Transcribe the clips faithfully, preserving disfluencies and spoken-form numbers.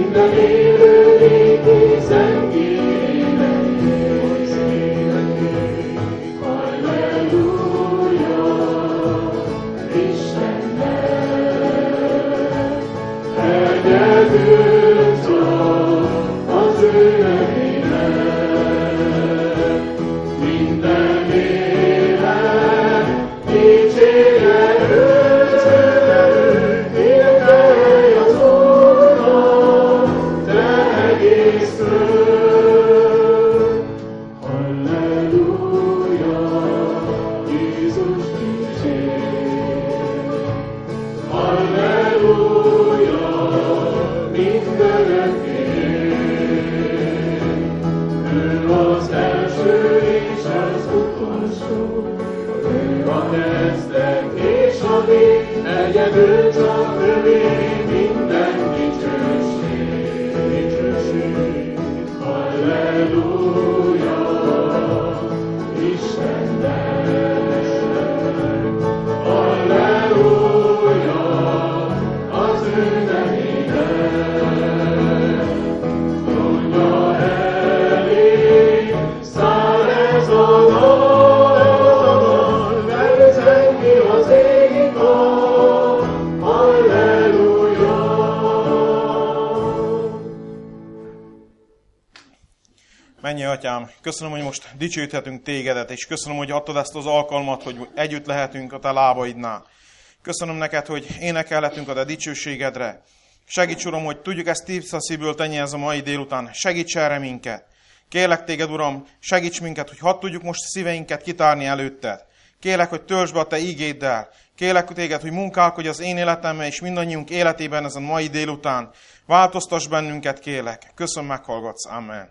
Mennyi Atyám, köszönöm, hogy most dicsőíthetünk Tégedet, és köszönöm, hogy adtad ezt az alkalmat, hogy együtt lehetünk a Te lábaidnál. Köszönöm neked, hogy énekelhetünk a Te dicsőségedre. Segíts, Uram, hogy tudjuk ezt tiszta szívből tenni ez a mai délután. Segíts erre minket. Kérlek Téged, Uram, segíts minket, hogy hadd tudjuk most szíveinket kitárni előtted. Kérlek, hogy töltsd be a Te ígéddel. Kérlek Téged, hogy munkálkodj az én életemmel és mindannyiunk életében ezen mai délután. Változtass bennünket, kérlek. Köszönöm, meghallgatsz. Amen.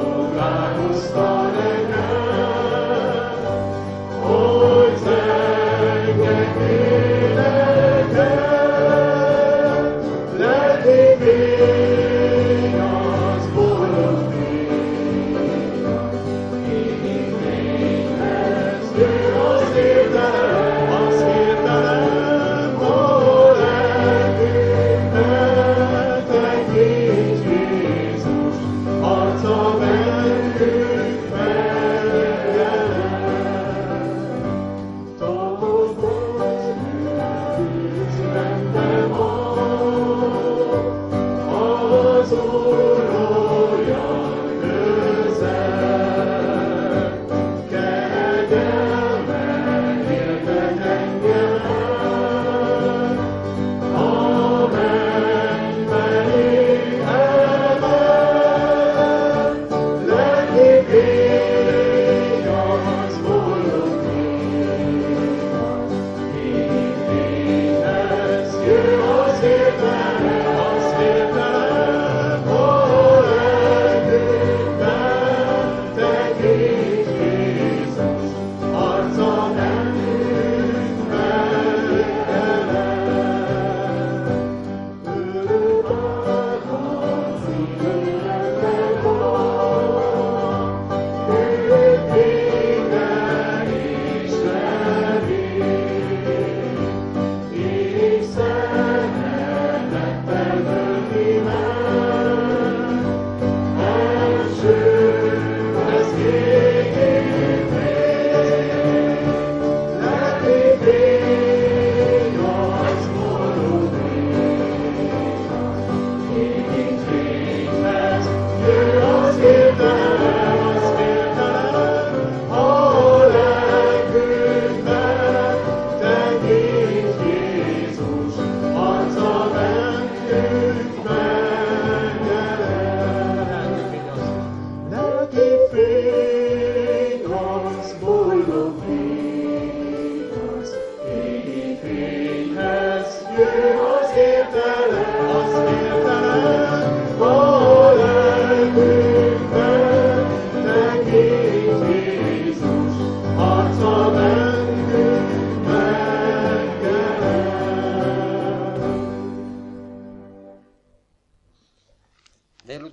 Hogy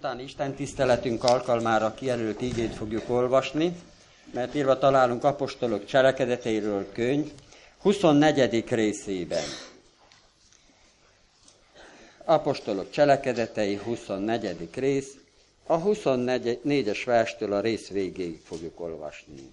délutáni Isten tiszteletünk alkalmára kijelölt ígét fogjuk olvasni, mert írva találunk apostolok cselekedeteiről könyv huszonnegyedik részében. Apostolok cselekedetei huszonnegyedik rész, a huszonnégyes verstől a rész végéig fogjuk olvasni.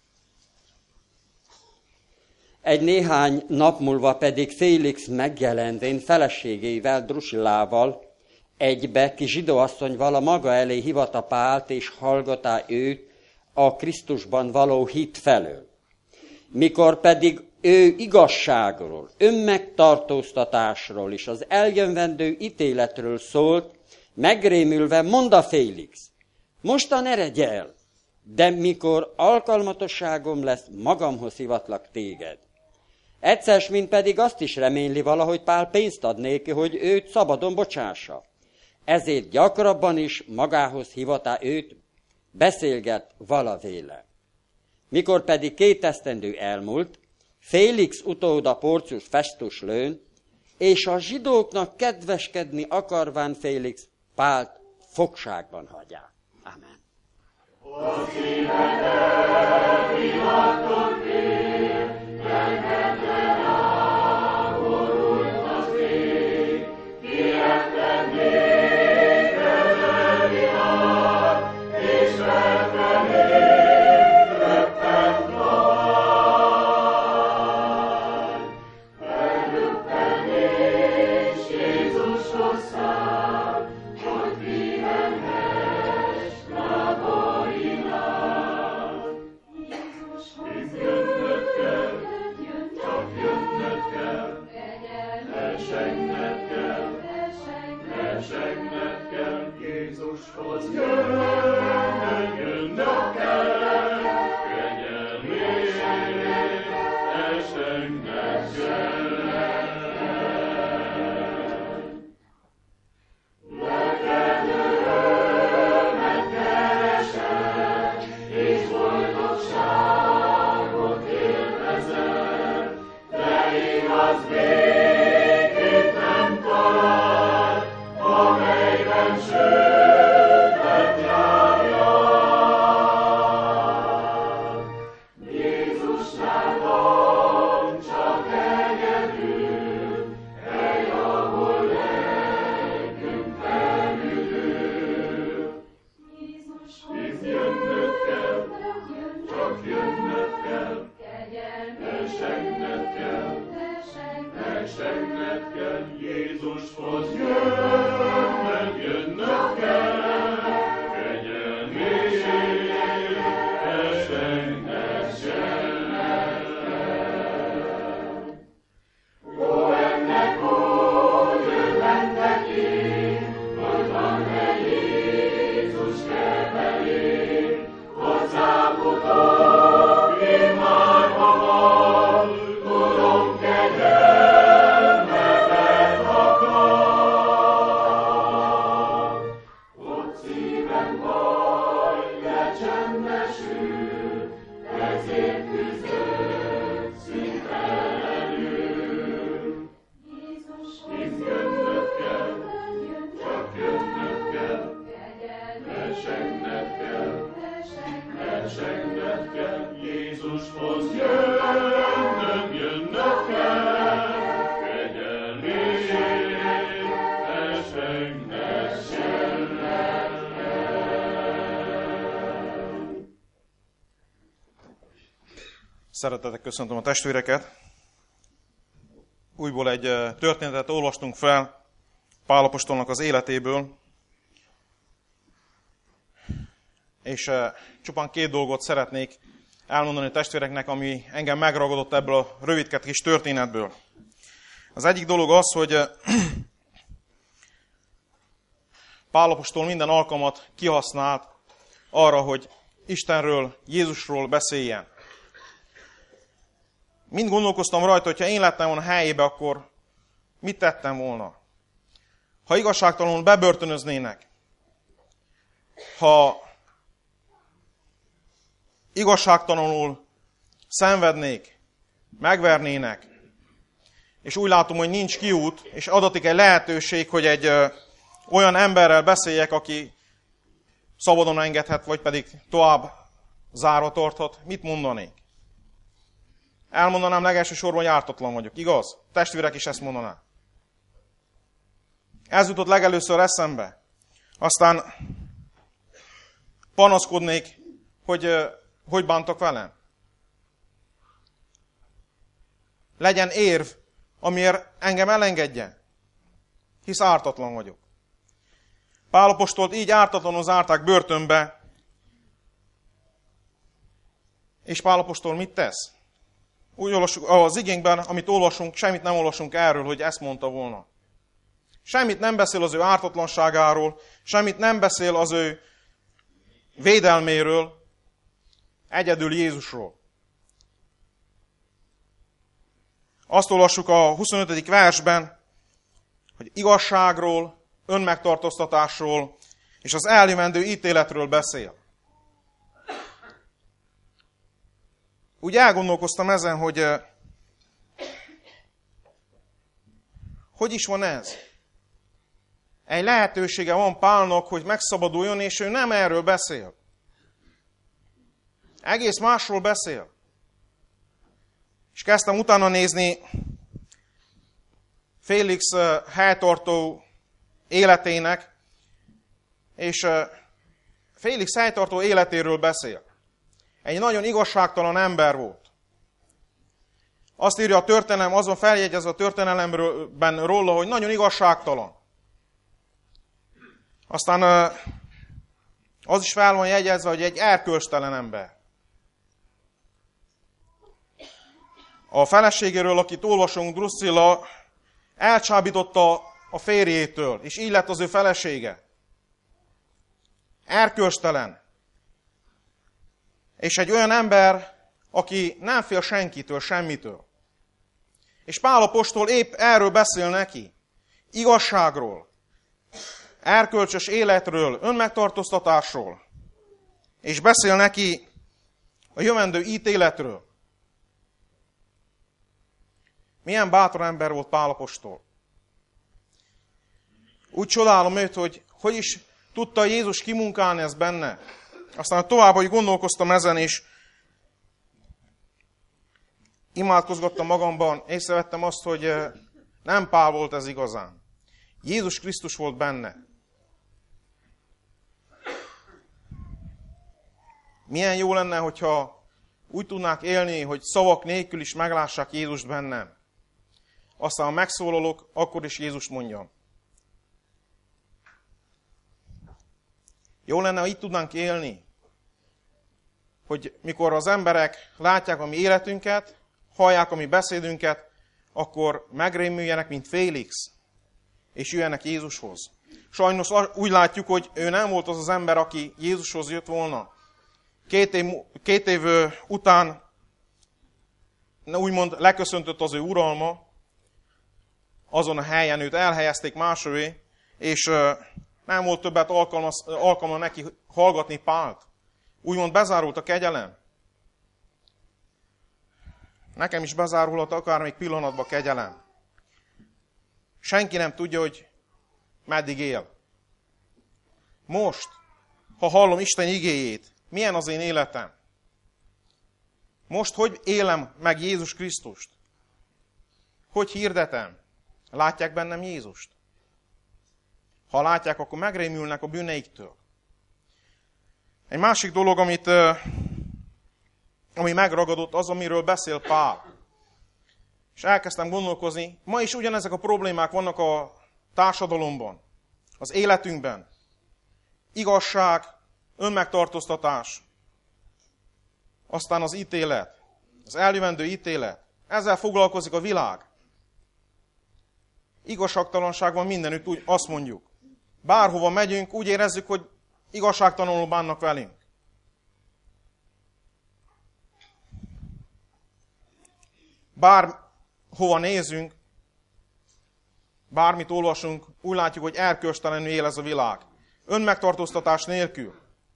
Egy néhány nap múlva pedig Félix megjelenvén feleségével, Drusillával, egybe, ki zsidóasszonyval a maga elé hivata Pált, és hallgatá őt a Krisztusban való hit felől. Mikor pedig ő igazságról, önmegtartóztatásról és az eljövendő ítéletről szólt, megrémülve mondta Félix, mostan eredj el, de mikor alkalmatosságom lesz, magamhoz hivatlak téged. Egyszer, mint pedig azt is reményli valahogy Pál pénzt ad néki, hogy őt szabadon bocsássa. Ezért gyakrabban is magához hivatá őt, beszélget valavéle. Mikor pedig két esztendő elmúlt, Félix utóda Porcius Festus lőn, és a zsidóknak kedveskedni akarván Félix Pált fogságban hagyják. Amen. Szeretettel köszöntöm a testvéreket. Újból egy történetet olvastunk fel Pál apostolnak az életéből, és csupán két dolgot szeretnék elmondani a testvéreknek, ami engem megragadott ebből a rövidke kis történetből. Az egyik dolog az, hogy Pál apostol minden alkalmat kihasznált arra, hogy Istenről, Jézusról beszéljen. Mind gondolkoztam rajta, hogyha én lettem volna helyébe, akkor mit tettem volna? Ha igazságtalanul bebörtönöznének, ha igazságtalanul szenvednék, megvernének, és úgy látom, hogy nincs kiút, és adatik egy lehetőség, hogy egy ö, olyan emberrel beszéljek, aki szabadon engedhet, vagy pedig tovább zárva tarthat, mit mondanék? Elmondanám legelső sorban, hogy ártatlan vagyok, igaz? Testvérek is ezt mondanák. Ez jutott legelőször eszembe. Aztán panaszkodnék, hogy hogy bántak velem. Legyen érv, amiért engem elengedje, hisz ártatlan vagyok. Pál apostolt így ártatlanul zárták börtönbe, és Pál apostol mit tesz? Úgy olvassuk, az igénkben, amit olvasunk, semmit nem olvasunk erről, hogy ezt mondta volna. Semmit nem beszél az ő ártatlanságáról, semmit nem beszél az ő védelméről, egyedül Jézusról. Azt olvassuk a huszonötödik versben, hogy igazságról, önmegtartóztatásról és az eljövendő ítéletről beszél. Úgy elgondolkoztam ezen, hogy hogy is van ez? Egy lehetősége van Pálnak, hogy megszabaduljon, és ő nem erről beszél. Egész másról beszél. És kezdtem utána nézni Félix helytartó életének, és Félix helytartó életéről beszél. Egy nagyon igazságtalan ember volt. Azt írja a történelem, azon feljegyez a történelemben róla, hogy nagyon igazságtalan. Aztán az is fel van jegyezve, hogy egy erkölcstelen ember. A feleségéről, akit olvasunk, Drusilla, elcsábította a férjétől, és így lett az ő felesége. Erkölcstelen. És egy olyan ember, aki nem fél senkitől, semmitől. És Pál apostol épp erről beszél neki. Igazságról, erkölcsös életről, önmegtartóztatásról. És beszél neki a jövendő ítéletről. Milyen bátor ember volt Pál apostol. Úgy csodálom őt, hogy hogy is tudta Jézus kimunkálni ezt benne. Aztán tovább, hogy gondolkoztam ezen, és imádkozgattam magamban, észrevettem azt, hogy nem Pál volt ez igazán. Jézus Krisztus volt benne. Milyen jó lenne, hogyha úgy tudnák élni, hogy szavak nélkül is meglássák Jézust bennem. Aztán, ha megszólalok, akkor is Jézust mondjam. Jó lenne, ha így tudnánk élni, hogy mikor az emberek látják a mi életünket, hallják a mi beszédünket, akkor megrémüljenek, mint Félix, és jöjjenek Jézushoz. Sajnos úgy látjuk, hogy ő nem volt az az ember, aki Jézushoz jött volna. Két év, két év után úgymond leköszöntött az ő uralma, azon a helyen őt elhelyezték másré, és nem volt többet alkalma neki hallgatni Pált. Úgymond bezárult a kegyelem. Nekem is bezárulhat akár még pillanatban kegyelem. Senki nem tudja, hogy meddig él. Most, ha hallom Isten igéjét, milyen az én életem? Most hogy élem meg Jézus Krisztust? Hogy hirdetem? Látják bennem Jézust? Ha látják, akkor megrémülnek a bűneiktől. Egy másik dolog, amit, ami megragadott, az, amiről beszél Pál. És elkezdtem gondolkozni, ma is ugyanezek a problémák vannak a társadalomban, az életünkben. Igazság, önmegtartóztatás, aztán az ítélet, az eljövendő ítélet. Ezzel foglalkozik a világ. Igazságtalanság van mindenütt, úgy azt mondjuk. Bárhova megyünk, úgy érezzük, hogy igazságtalanul bánnak velünk. Bárhova nézünk, bármit olvasunk, úgy látjuk, hogy erkölcstelenül él ez a világ. Önmegtartóztatás nélkül.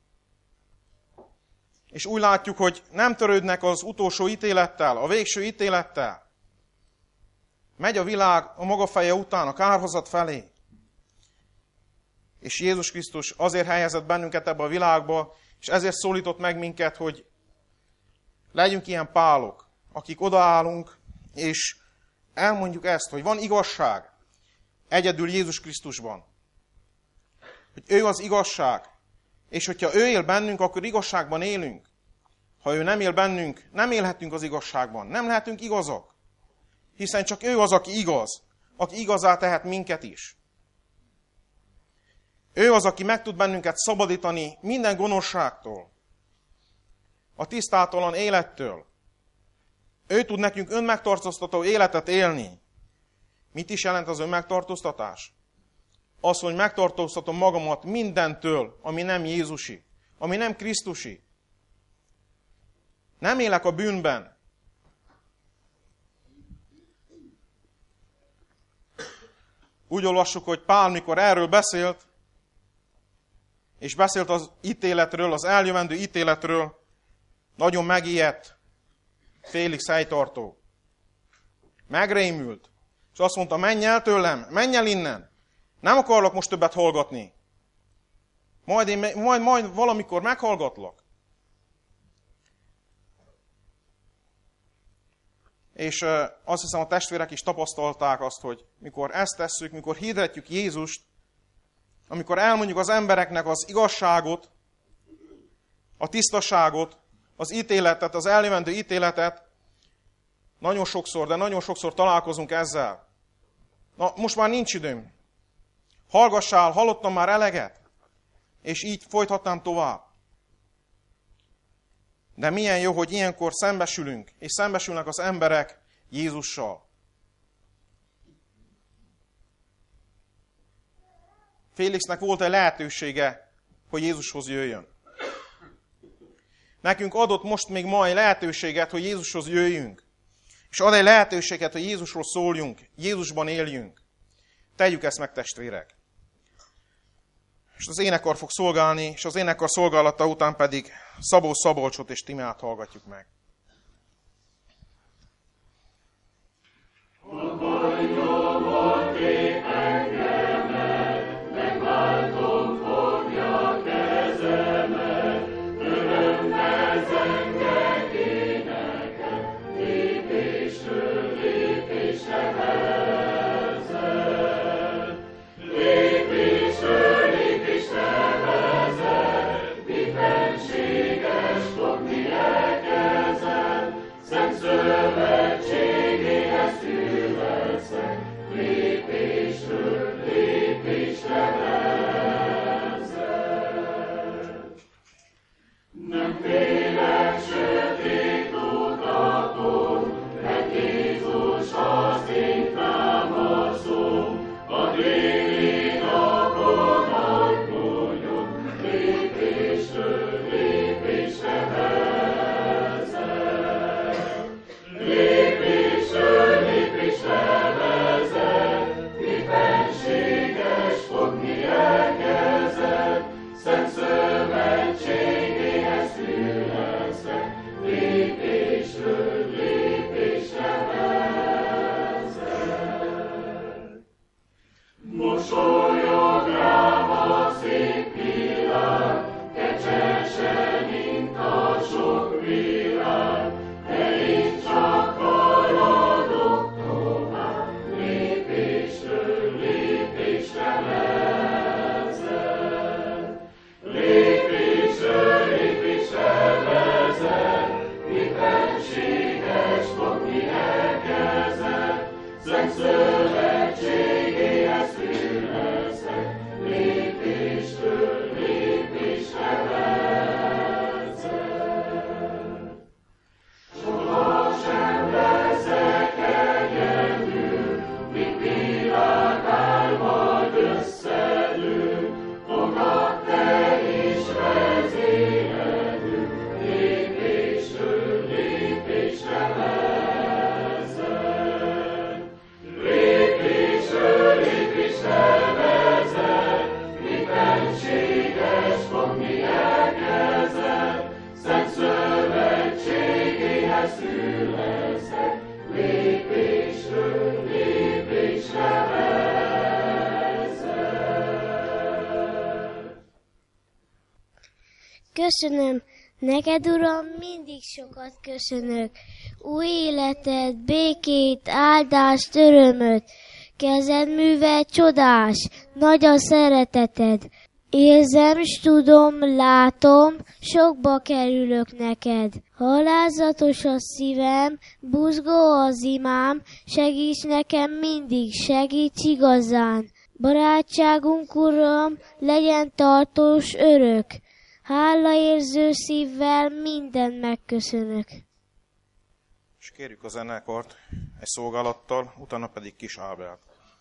És úgy látjuk, hogy nem törődnek az utolsó ítélettel, a végső ítélettel. Megy a világ a maga feje után, a kárhozat felé. És Jézus Krisztus azért helyezett bennünket ebbe a világba, és ezért szólított meg minket, hogy legyünk ilyen Pálok, akik odaállunk, és elmondjuk ezt, hogy van igazság egyedül Jézus Krisztusban. Hogy ő az igazság, és hogyha ő él bennünk, akkor igazságban élünk. Ha ő nem él bennünk, nem élhetünk az igazságban, nem lehetünk igazak. Hiszen csak ő az, aki igaz, aki igazá tehet minket is. Ő az, aki meg tud bennünket szabadítani minden gonoszságtól, a tisztátalan élettől. Ő tud nekünk önmegtartóztató életet élni. Mit is jelent az önmegtartóztatás? Az, hogy megtartóztatom magamat mindentől, ami nem Jézusi, ami nem Krisztusi. Nem élek a bűnben. Úgy olvassuk, hogy Pál, mikor erről beszélt, és beszélt az ítéletről, az eljövendő ítéletről, nagyon megijedt Félix helytartó. Megrémült, és azt mondta, menj el tőlem, menj el innen. Nem akarlak most többet hallgatni. Majd, én, majd, majd valamikor meghallgatlak. És azt hiszem, a testvérek is tapasztalták azt, hogy mikor ezt tesszük, mikor hirdetjük Jézust, amikor elmondjuk az embereknek az igazságot, a tisztaságot, az ítéletet, az eljövendő ítéletet, nagyon sokszor, de nagyon sokszor találkozunk ezzel. Na, most már nincs időm. Hallgassál, hallottam már eleget, és így folytatnám tovább. De milyen jó, hogy ilyenkor szembesülünk, és szembesülnek az emberek Jézussal. Félixnek volt egy lehetősége, hogy Jézushoz jöjjön. Nekünk adott most még ma egy lehetőséget, hogy Jézushoz jöjjünk. És ad egy lehetőséget, hogy Jézusról szóljunk, Jézusban éljünk. Tegyük ezt meg, testvérek. És az énekkar fog szolgálni, és az énekkar szolgálata után pedig Szabó Szabolcsot és Timát hallgatjuk meg. Lépésről Köszönöm, neked, Uram, mindig sokat köszönök. Új életet, békét, áldást, örömöt. Kezed műve csodás, nagy a szereteted. Érzem, s tudom, látom, sokba kerülök neked. Halázatos a szívem, buzgó az imám, segíts nekem mindig, segíts igazán. Barátságunk, Uram, legyen tartós örök. Hálaérző szívvel mindent megköszönök. És kérjük a zenekart egy szolgálattal, utána pedig Kis Ábelt.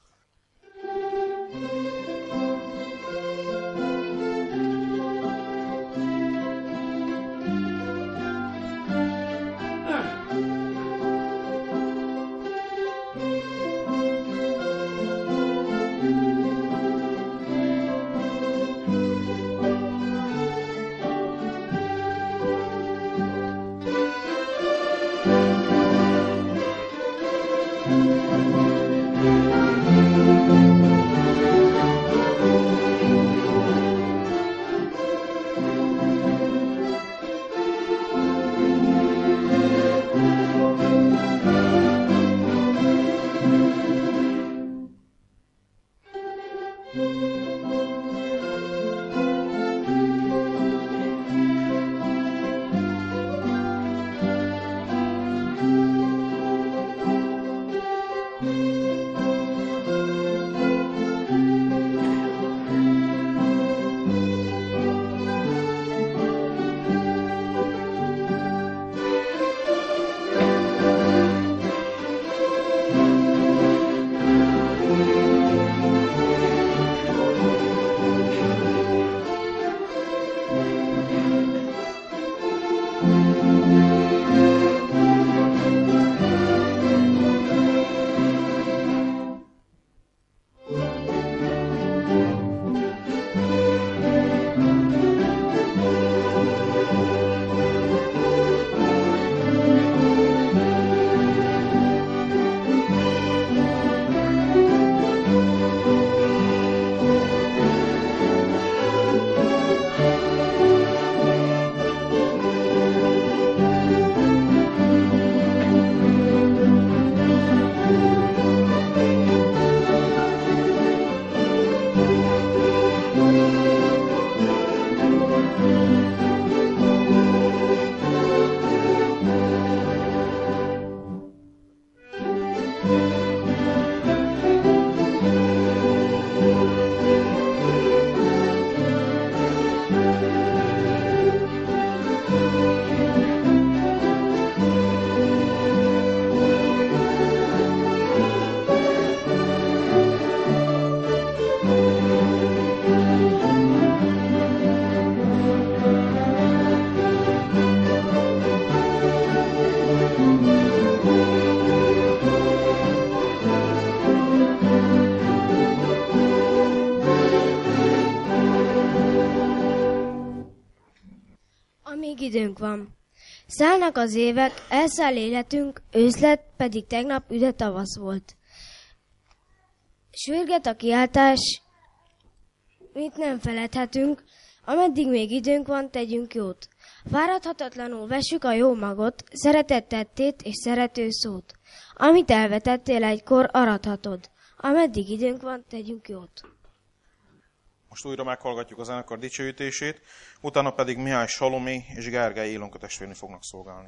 Amíg időnk van. Szállnak az évek, elszáll életünk, ősz lett, pedig tegnap üde tavasz volt. Sürget a kiáltás, mit nem feledhetünk, ameddig még időnk van, tegyünk jót. Fáradhatatlanul vessük a jó magot, szeretett tettét és szerető szót. Amit elvetettél egykor, arathatod. Ameddig időnk van, tegyünk jót. Most újra meghallgatjuk a zenekar dicsőítését, utána pedig Mihály Salomé és Gergely Ilonka testvérnő fognak szolgálni.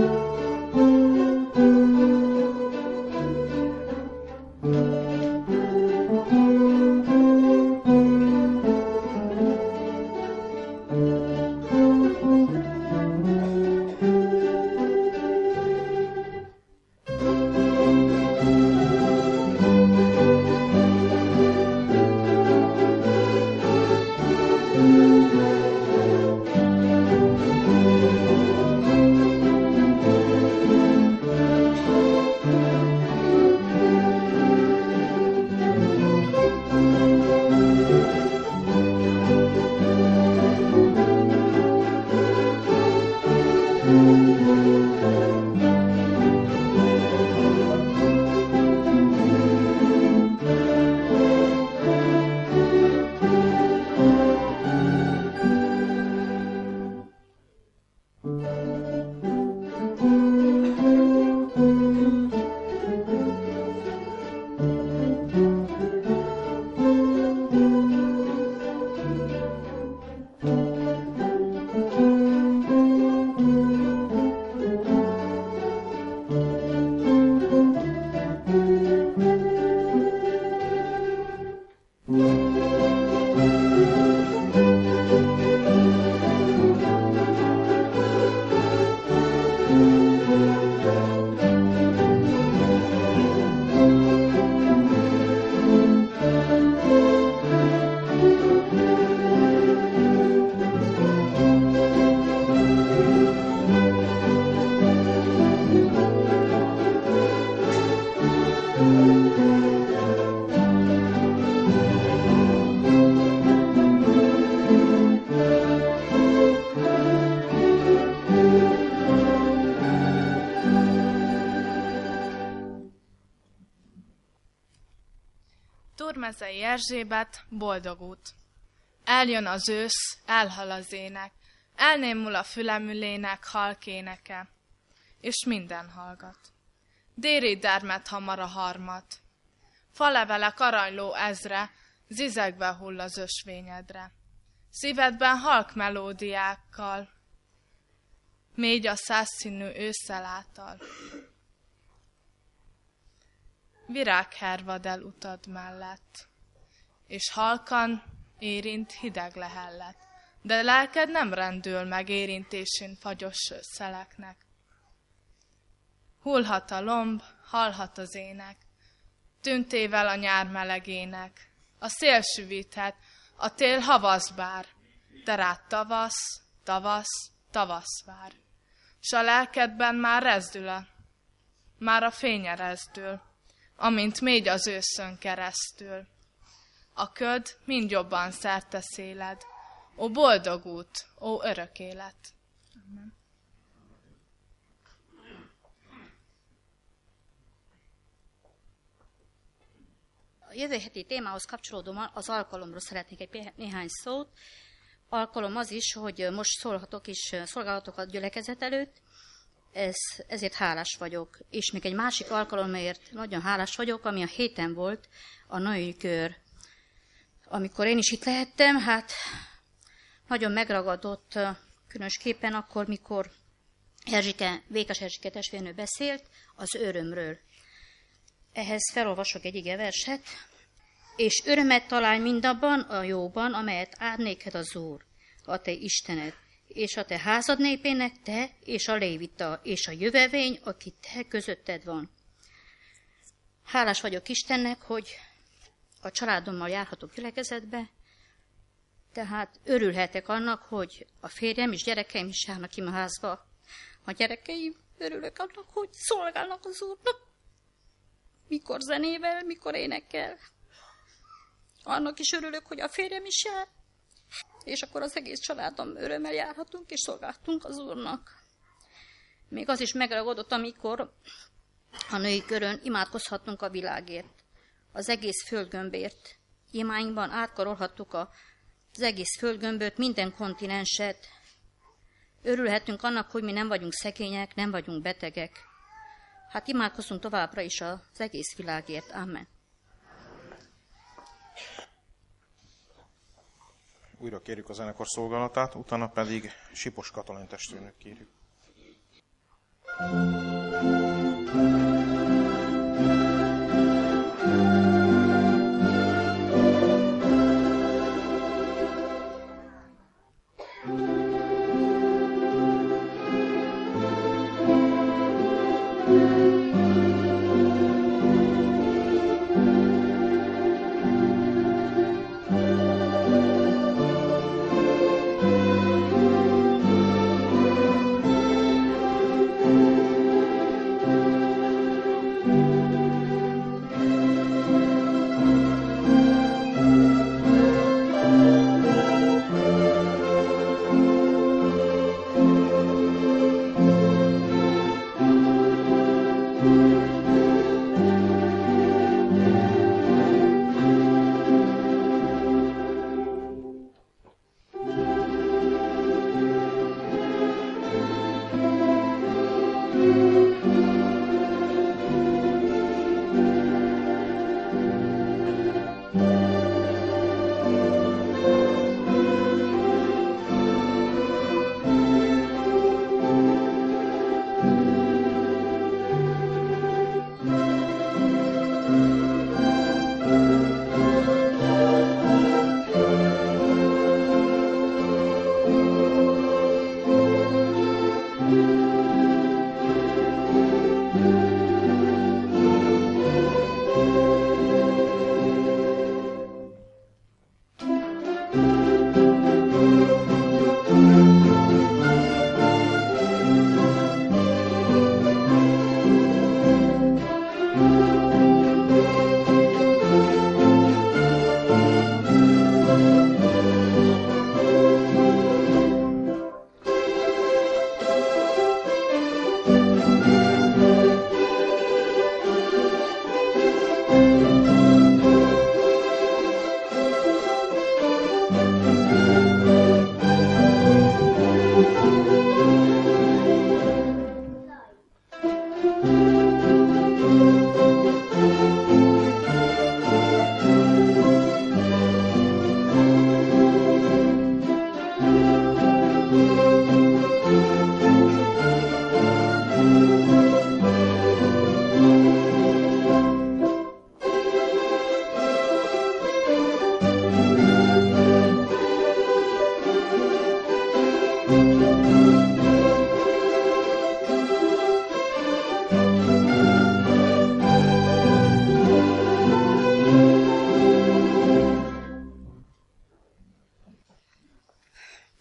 Thank you. Vármezei Erzsébet, boldog út. Eljön az ősz, elhal az ének, elnémul a fülemülének halkéneke, és minden hallgat. Déri dermet hamar a harmat, falevelek aranyló ezre, zizegbe hull az ösvényedre. Szívedben halk melódiákkal, mégy a százszínű ősszel által. Virághervad el utad mellett, és halkan érint hideg lehellet, de lelked nem rendül meg érintésén fagyos szeleknek. Hullhat a lomb, hallhat az ének, tüntével a nyár melegének, a szél süvíthet, a tél havas bár, de rád tavasz, tavasz, tavasz vár. S a lelkedben már rezdül a, már a fénye rezdül, amint mégy az őszön keresztül. A köd mind jobban szerte széled, ó boldog út, ó örök élet. Amen. A jövő heti témához kapcsolódóan az alkalomról szeretnék egy néhány szót. Alkalom az is, hogy most szólhatok és szolgálhatok a gyülekezet előtt, Ez, ezért hálás vagyok. És még egy másik alkalomért nagyon hálás vagyok, ami a héten volt, a női kör. Amikor én is itt lehettem, hát nagyon megragadott, különösképpen akkor, mikor Erzsike, Vékes Erzsike testvérnő beszélt az örömről. Ehhez felolvasok egy igeverset. És örömet találj mindabban a jóban, amelyet ad néked az Úr, a te Istened, és a te házad népének te, és a lévita, és a jövevény, aki te közötted van. Hálás vagyok Istennek, hogy a családommal járhatok gyülekezetbe, tehát örülhetek annak, hogy a férjem és gyerekeim is járnak ki a házba. A gyerekeim, örülök annak, hogy szolgálnak az Úrnak, mikor zenével, mikor énekkel. Annak is örülök, hogy a férjem is jár, és akkor az egész családom örömmel járhatunk, és szolgáltunk az Úrnak. Még az is megragadott, amikor a női körön imádkozhattunk a világért, az egész földgömbért. Imáinkban átkarolhattuk az egész földgömböt, minden kontinenset. Örülhetünk annak, hogy mi nem vagyunk szegények, nem vagyunk betegek. Hát imádkozunk továbbra is az egész világért. Amen. Újra kérjük a zenekar szolgálatát, utána pedig Sipos Katalin testvérnőt kérjük.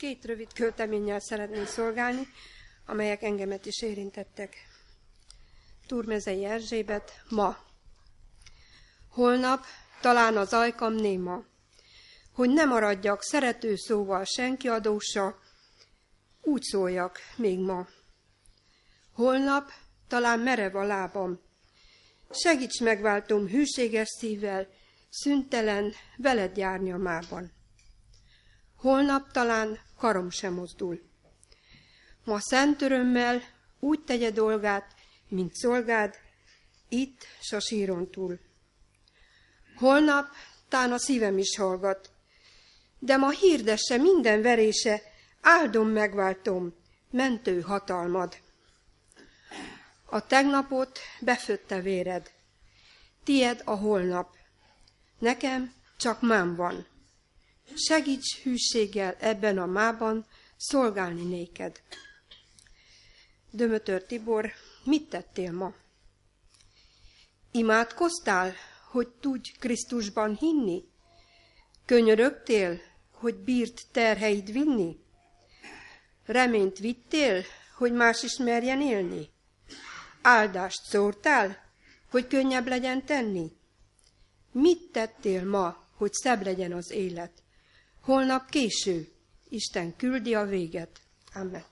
két rövid költeménnyel szeretnék szolgálni, amelyek engemet is érintettek. Turmezei Erzsébet, ma. Holnap talán az ajkam néma, hogy ne maradjak szerető szóval senki adósa, úgy szóljak még ma. Holnap talán merev a lábam, segíts megváltom hűséges szívvel, szüntelen veled járni a mában. Holnap talán karom sem mozdul. Ma szent örömmel úgy tegye dolgát, mint szolgád, itt s a síron túl. Holnap tán a szívem is hallgat, de ma hirdesse minden verése, áldom megváltom, mentő hatalmad. A tegnapot befötte véred, tied a holnap, nekem csak mám van. Segíts hűséggel ebben a mában szolgálni néked. Dömötör Tibor, mit tettél ma? Imádkoztál, hogy tudj Krisztusban hinni? Könyörögtél, hogy bírt terheid vinni? Reményt vittél, hogy más is merjen élni? Áldást szórtál, hogy könnyebb legyen tenni? Mit tettél ma, hogy szebb legyen az élet? Holnap késő, Isten küldi a véget. Amen.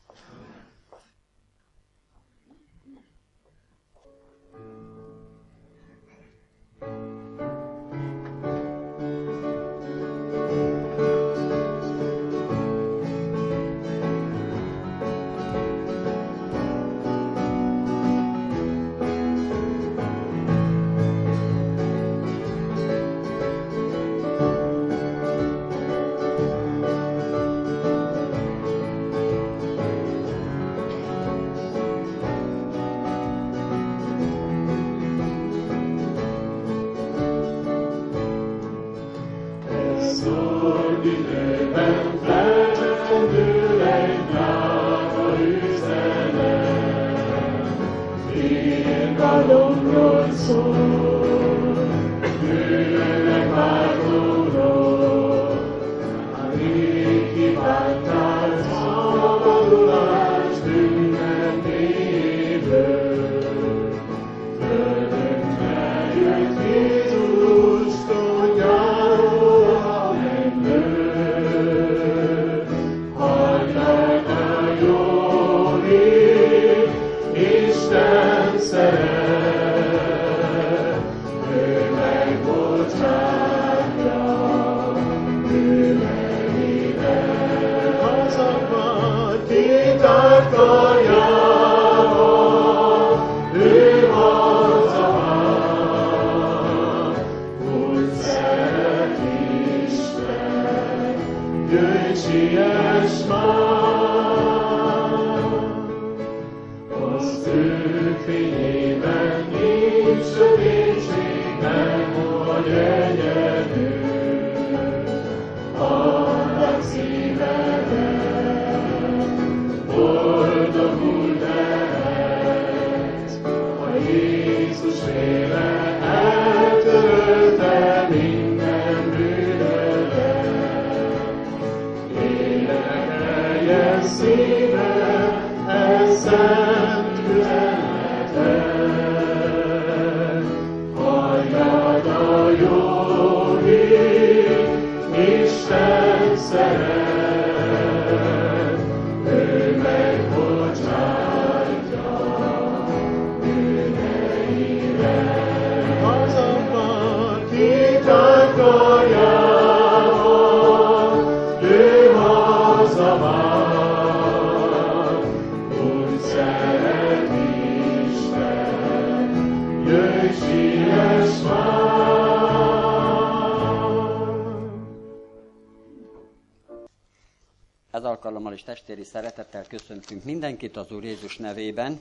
Ez alkalommal is testvéri szeretettel köszöntünk mindenkit az Úr Jézus nevében,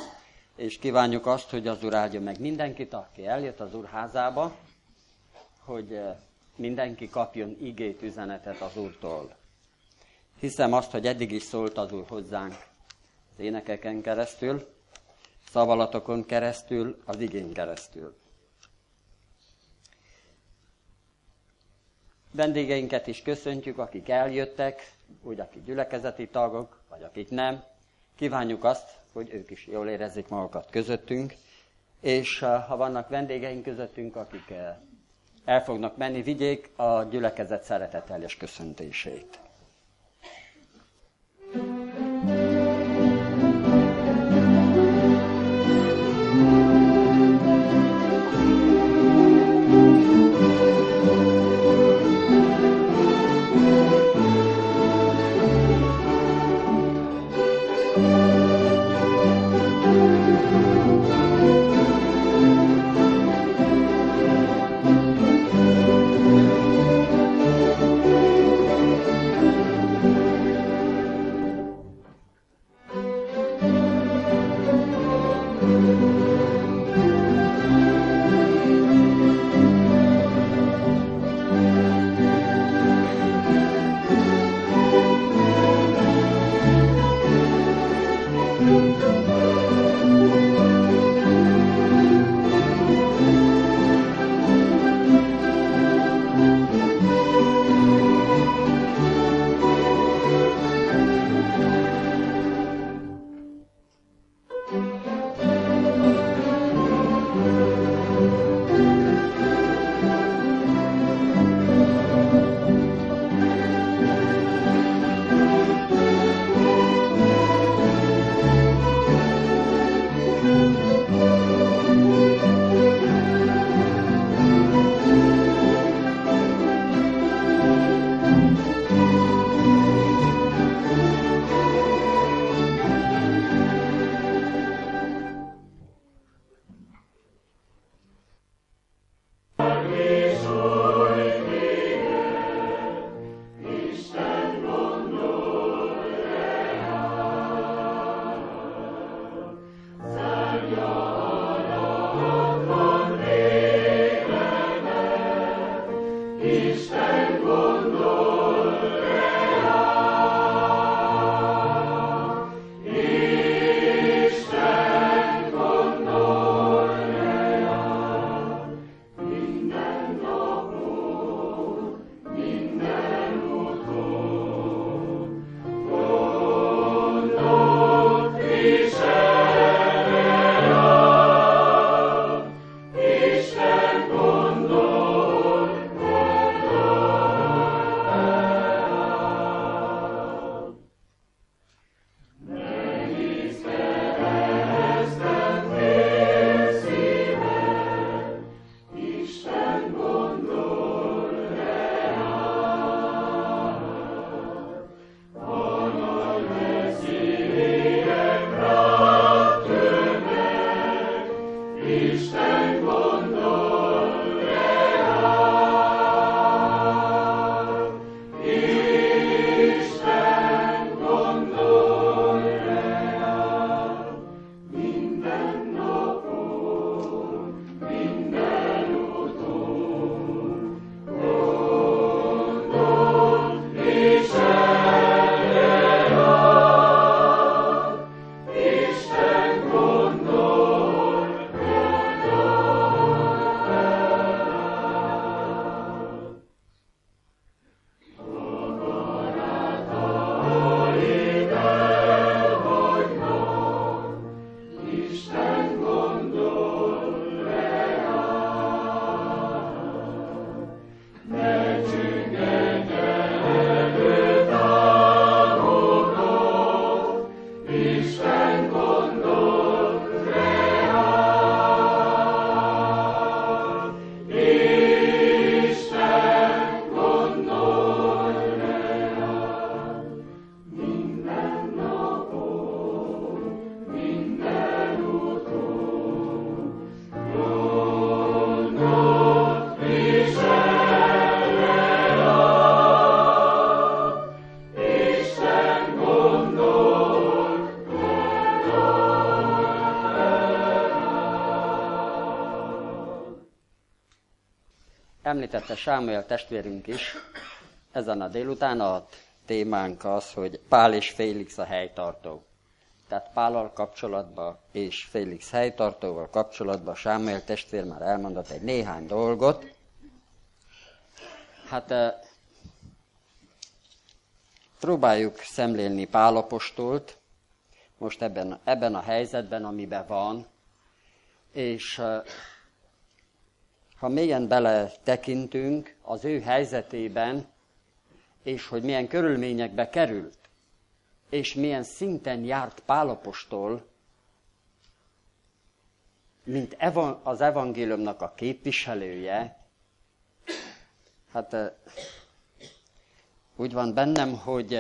és kívánjuk azt, hogy az Úr áldja meg mindenkit, aki eljött az Úr házába, hogy mindenki kapjon igét, üzenetet az Úrtól. Hiszem azt, hogy eddig is szólt az Úr hozzánk az énekeken keresztül, szavalatokon keresztül, az igén keresztül. Vendégeinket is köszöntjük, akik eljöttek, úgy akik gyülekezeti tagok, vagy akik nem. Kívánjuk azt, hogy ők is jól érezzék magukat közöttünk, és ha vannak vendégeink közöttünk, akik el fognak menni, vigyék a gyülekezet szeretetteljes köszöntését. Említette Sámuel testvérünk is, ezen a délután a témánk az, hogy Pál és Félix a helytartó. Tehát Pállal kapcsolatban és Félix helytartóval kapcsolatban Sámuel testvér már elmondott egy néhány dolgot. Hát próbáljuk szemlélni Pál apostolt most ebben, ebben a helyzetben, amiben van, és ha mélyen bele tekintünk az ő helyzetében, és hogy milyen körülményekbe került, és milyen szinten járt Pál apostol, mint az evangéliumnak a képviselője, hát úgy van bennem, hogy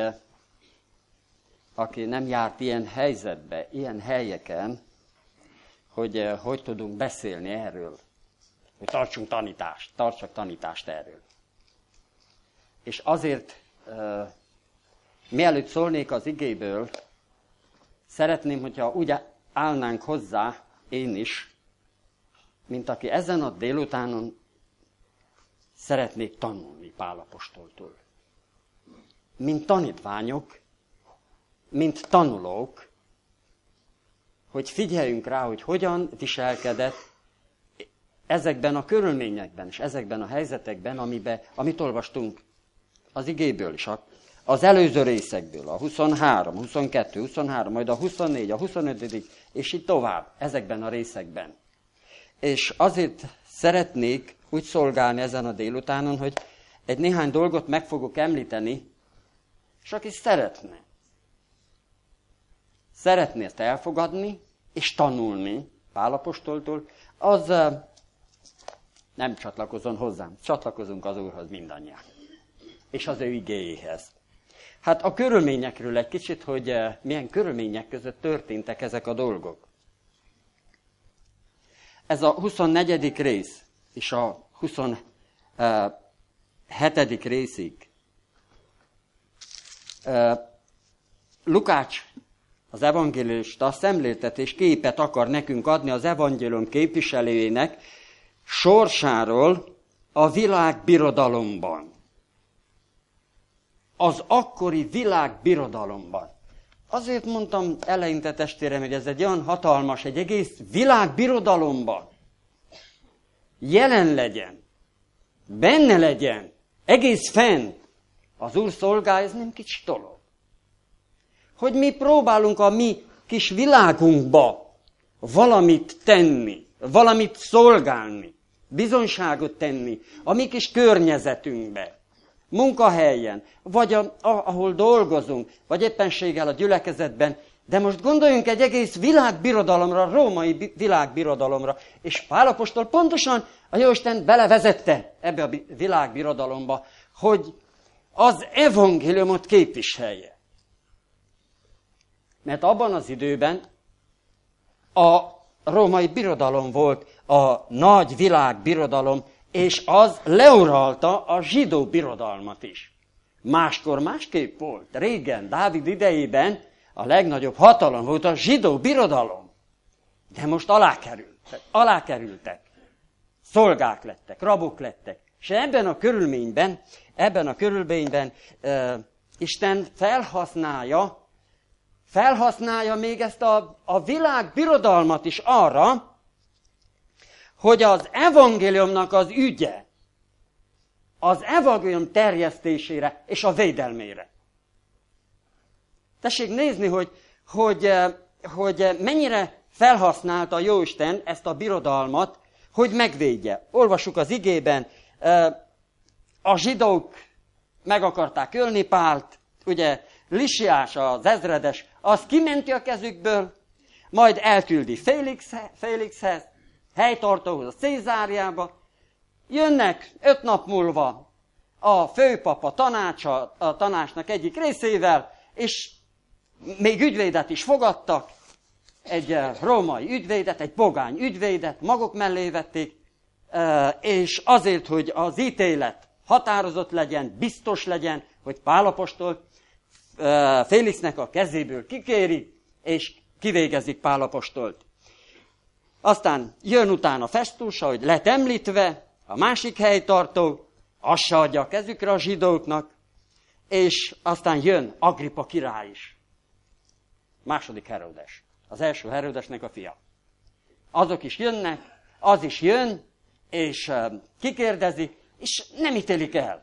aki nem járt ilyen helyzetbe, ilyen helyeken, hogy hogy tudunk beszélni erről, hogy tartsunk tanítást, tartsak tanítást erről. És azért, mielőtt szólnék az igéből, szeretném, hogyha úgy állnánk hozzá, én is, mint aki ezen a délutánon szeretnék tanulni Pál apostoltól. Mint tanítványok, mint tanulók, hogy figyeljünk rá, hogy hogyan viselkedett ezekben a körülményekben, és ezekben a helyzetekben, amiben, amit olvastunk az igéből is, az előző részekből, a huszonhárom, huszonkettő, huszonhárom, majd a huszonnégy, a huszonöt, és így tovább, ezekben a részekben. És azért szeretnék úgy szolgálni ezen a délutánon, hogy egy néhány dolgot meg fogok említeni, és aki szeretne, szeretné ezt elfogadni, és tanulni Pál apostoltól, az nem csatlakozzon hozzám, csatlakozunk az Úrhoz mindannyian, és az ő igéjéhez. Hát a körülményekről egy kicsit, hogy milyen körülmények között történtek ezek a dolgok. Ez a huszonnegyedik rész, és a huszonhetedik részig. Lukács, az evangélista szemléltetés képet akar nekünk adni az evangélium képviselőjének sorsáról a világbirodalomban. Az akkori világbirodalomban. Azért mondtam eleinte, testvérem, hogy ez egy olyan hatalmas, egy egész világbirodalomban jelen legyen, benne legyen, egész fent. Az Úr szolgálja, ez nem kicsi dolog. Hogy mi próbálunk a mi kis világunkba valamit tenni, valamit szolgálni, bizonyságot tenni a mi kis környezetünkbe, munkahelyen, vagy a, ahol dolgozunk, vagy éppenséggel a gyülekezetben, de most gondoljunk egy egész világbirodalomra, római világbirodalomra, és Pál apostol pontosan a Jóisten belevezette ebbe a világbirodalomba, hogy az evangéliumot képviselje. Mert abban az időben a római birodalom volt a nagy világbirodalom, és az leuralta a zsidó birodalmat is. Máskor másképp volt. Régen, Dávid idejében a legnagyobb hatalom volt a zsidó birodalom. De most alákerültek. Alákerültek. Szolgák lettek, rabok lettek. És ebben a körülményben, ebben a körülményben uh, Isten felhasználja, felhasználja még ezt a, a világ birodalmat is arra, hogy az evangéliumnak az ügye, az evangélium terjesztésére és a védelmére. Tessék nézni, hogy, hogy, hogy mennyire felhasználta Jóisten ezt a birodalmat, hogy megvédje. Olvassuk az igében, a zsidók meg akarták ölni Pált, ugye Lisiás, az ezredes, az kimenti a kezükből, majd elküldi Félixhez, Félixhez, helytartóhoz, a Cézáriába. Jönnek öt nap múlva a főpap a, tanácsa, a tanácsnak egyik részével, és még ügyvédet is fogadtak, egy római ügyvédet, egy pogány ügyvédet, maguk mellé vették, és azért, hogy az ítélet határozott legyen, biztos legyen, hogy Pál apostol Félixnek a kezéből kikéri, és kivégezik Pál apostolt. Aztán jön utána Festus, ahogy lett említve, a másik helytartó, azt se adja a kezükre a zsidóknak, és aztán jön Agrippa király is. Második Heródes. Az első Heródesnek a fia. Azok is jönnek, az is jön, és kikérdezik, és nem ítélik el.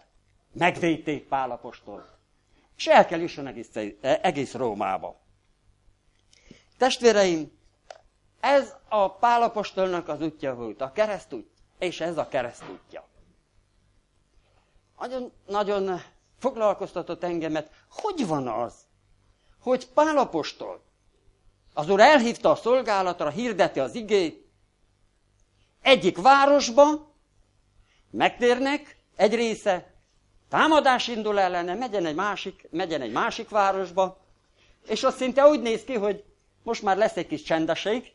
megvédték Pál apostolt. És el kell jusson egész, egész Rómába. Testvéreim, ez a Pál apostolnak az útja volt, a keresztút, és ez a keresztútja. Nagyon, nagyon foglalkoztatott engemet, hogy van az, hogy Pál apostol az Úr elhívta a szolgálatra, hirdeti az igét, egyik városba megtérnek, egy része, támadás indul ellene, megyen egy másik, megyen egy másik városba, és azt szinte úgy néz ki, hogy most már lesz egy kis csendesség,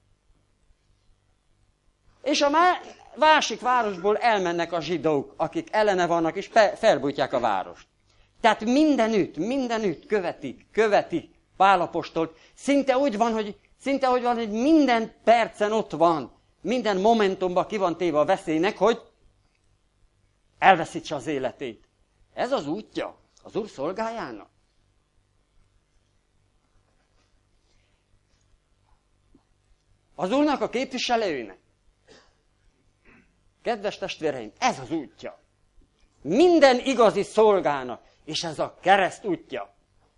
és a másik városból elmennek a zsidók, akik ellene vannak, és felbújtják a várost. Tehát mindenütt, mindenütt követik, követik Pál apostolt. Szinte úgy van, hogy, szinte úgy van, hogy minden percen ott van, minden momentumban ki van téve a veszélynek, hogy elveszítse az életét. Ez az útja az Úr szolgájának. Az Úrnak a képviselőjének. Kedves testvéreim, ez az útja. Minden igazi szolgának, és ez a kereszt útja.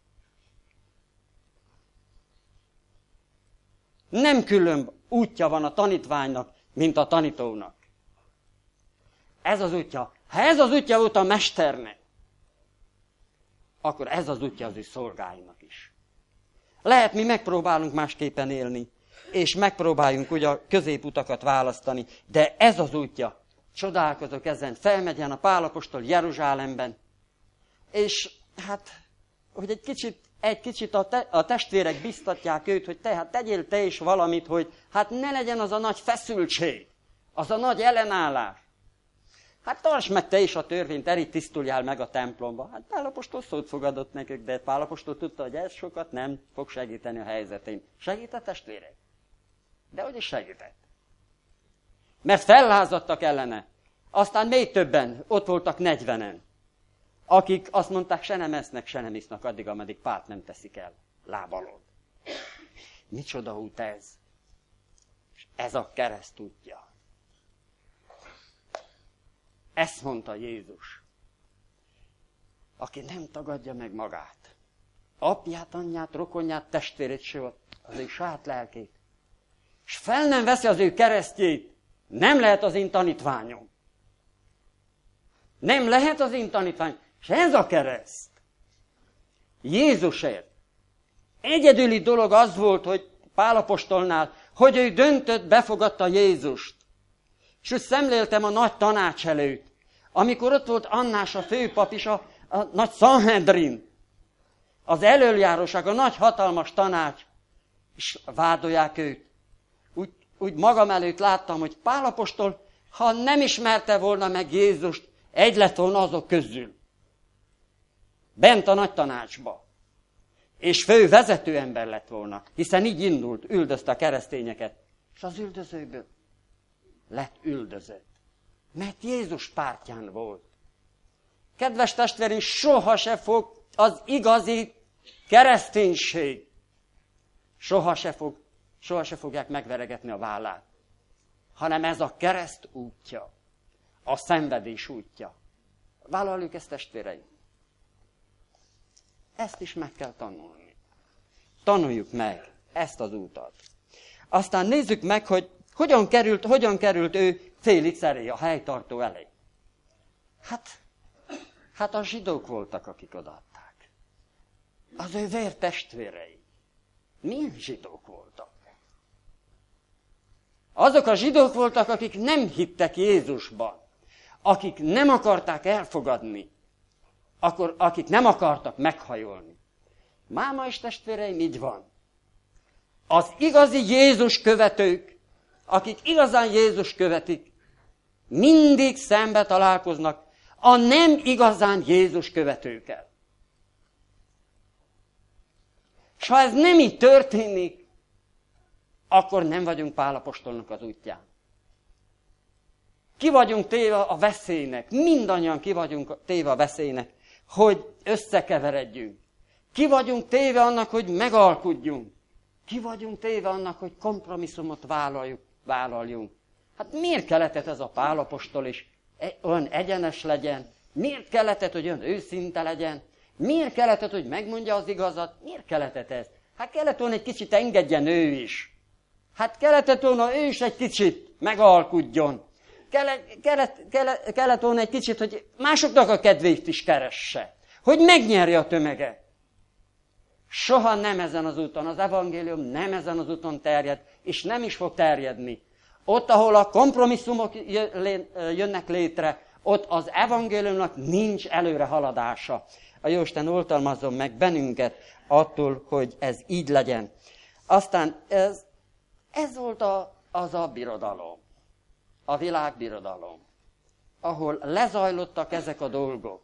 Nem különb útja van a tanítványnak, mint a tanítónak. Ez az útja. Ha ez az útja volt a mesternek, akkor ez az útja az ő szolgáinak is. Lehet, mi megpróbálunk másképpen élni, és megpróbáljunk ugye a középutakat választani, de ez az útja. Csodálkozok ezen, felmegyen a Pál apostol Jeruzsálemben, és hát, hogy egy kicsit, egy kicsit a, te, a testvérek biztatják őt, hogy te, hát tegyél te is valamit, hogy hát ne legyen az a nagy feszültség, az a nagy ellenállás. Hát tartsd meg te is a törvényt, eri tisztuljál meg a templomba. Hát Pál apostol szót fogadott nekik, de Pál apostol tudta, hogy ez sokat nem fog segíteni a helyzetén. Segített testvérek? De hogy is segített? Mert fellázadtak ellene. Aztán még többen, ott voltak negyvenen, akik azt mondták, se nem esznek, se nem isznak addig, ameddig Pált nem teszik el lábalól. Micsoda út ez? És ez a kereszt útja. Ezt mondta Jézus, aki nem tagadja meg magát. Apját, anyját, rokonját, testvérét, sőt, az ő saját lelkét. És fel nem veszi az ő keresztjét, nem lehet az én tanítványom. Nem lehet az én tanítványom. És ez a kereszt. Jézusért. Egyedüli dolog az volt, hogy Pál apostolnál, hogy ő döntött, befogadta Jézust. És úgy szemléltem a nagy tanács előtt, amikor ott volt Annás a főpap és a, a nagy Szanhedrin, az elöljáróság, a nagy hatalmas tanács, és vádolják őt. Úgy, úgy magam előtt láttam, hogy Pál apostol, ha nem ismerte volna meg Jézust, egy lett volna azok közül. Bent a nagy tanácsba. És fő vezető ember lett volna, hiszen így indult, üldözte a keresztényeket. És az üldözőből lett üldözött. Mert Jézus pártján volt. Kedves testvérem, soha se fog az igazi kereszténység, soha se, fog, soha se fogják megveregetni a vállát, hanem ez a kereszt útja, a szenvedés útja. Vállaljuk ezt, testvéreim. Ezt is meg kell tanulni. Tanuljuk meg ezt az útat. Aztán nézzük meg, hogy hogyan került, hogyan került ő Félix elé, a helytartó elé. Hát, hát a zsidók voltak, akik odaadták. Az ő vértestvérei. Milyen zsidók voltak? Azok a zsidók voltak, akik nem hittek Jézusban, akik nem akarták elfogadni, akkor, akik nem akartak meghajolni. Máma és testvéreim, így van. Az igazi Jézus követők, akik igazán Jézus követik, mindig szembe találkoznak a nem igazán Jézus követőkkel. És ha ez nem így történik, akkor nem vagyunk Pál apostolnak az útján. Ki vagyunk téve a veszélynek, mindannyian ki vagyunk téve a veszélynek, hogy összekeveredjünk. Ki vagyunk téve annak, hogy megalkudjunk. Ki vagyunk téve annak, hogy kompromisszumot vállaljuk, vállaljunk. Hát miért kellett ez a Pál apostol is olyan egyenes legyen, Miért kellett, hogy ön őszinte legyen? Miért kellett, hogy megmondja az igazat? Miért kellett ez? Hát kellett volna egy kicsit engedjen ő is. Hát kellett volna ő is egy kicsit megalkudjon. Kellett, kellett, kellett, kellett volna egy kicsit, hogy másoknak a kedvét is keresse. Hogy megnyerje a tömeget. Soha nem ezen az úton. Az evangélium nem ezen az úton terjed, és nem is fog terjedni. Ott, ahol a kompromisszumok jönnek létre, ott az evangéliumnak nincs előre haladása. A Jóisten oltalmazzon meg bennünket attól, hogy ez így legyen. Aztán ez, ez volt a, az a birodalom, a világbirodalom, ahol lezajlottak ezek a dolgok.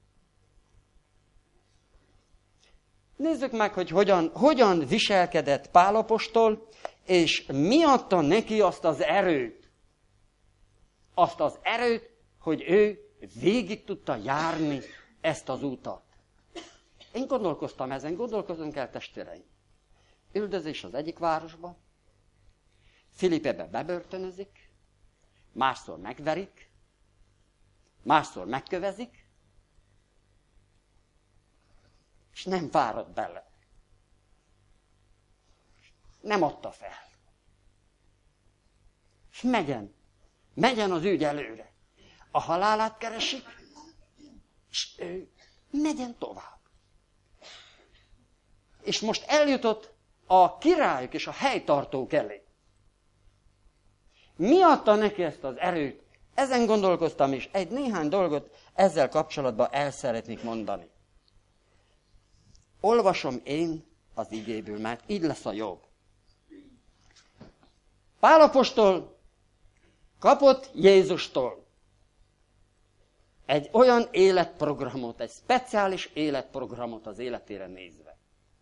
Nézzük meg, hogy hogyan, hogyan viselkedett Pál apostol, és mi adta neki azt az erőt, azt az erőt, hogy ő végig tudta járni ezt az utat. Én gondolkoztam ezen, gondolkozunk el, testvéreim. Üldözés az egyik városba, Filippebe bebörtönözik, másszor megverik, másszor megkövezik, és nem fárad bele. Nem adta fel. És megyen, megyen az ügy előre. A halálát keresik, és ő megyen tovább. És most eljutott a királyok és a helytartók elé. Mi adta neki ezt az erőt? Ezen gondolkoztam is. Egy néhány dolgot ezzel kapcsolatban el szeretnék mondani. Olvasom én az igéből, mert így lesz a jobb. Pál apostol kapott Jézustól egy olyan életprogramot, egy speciális életprogramot az életére nézve.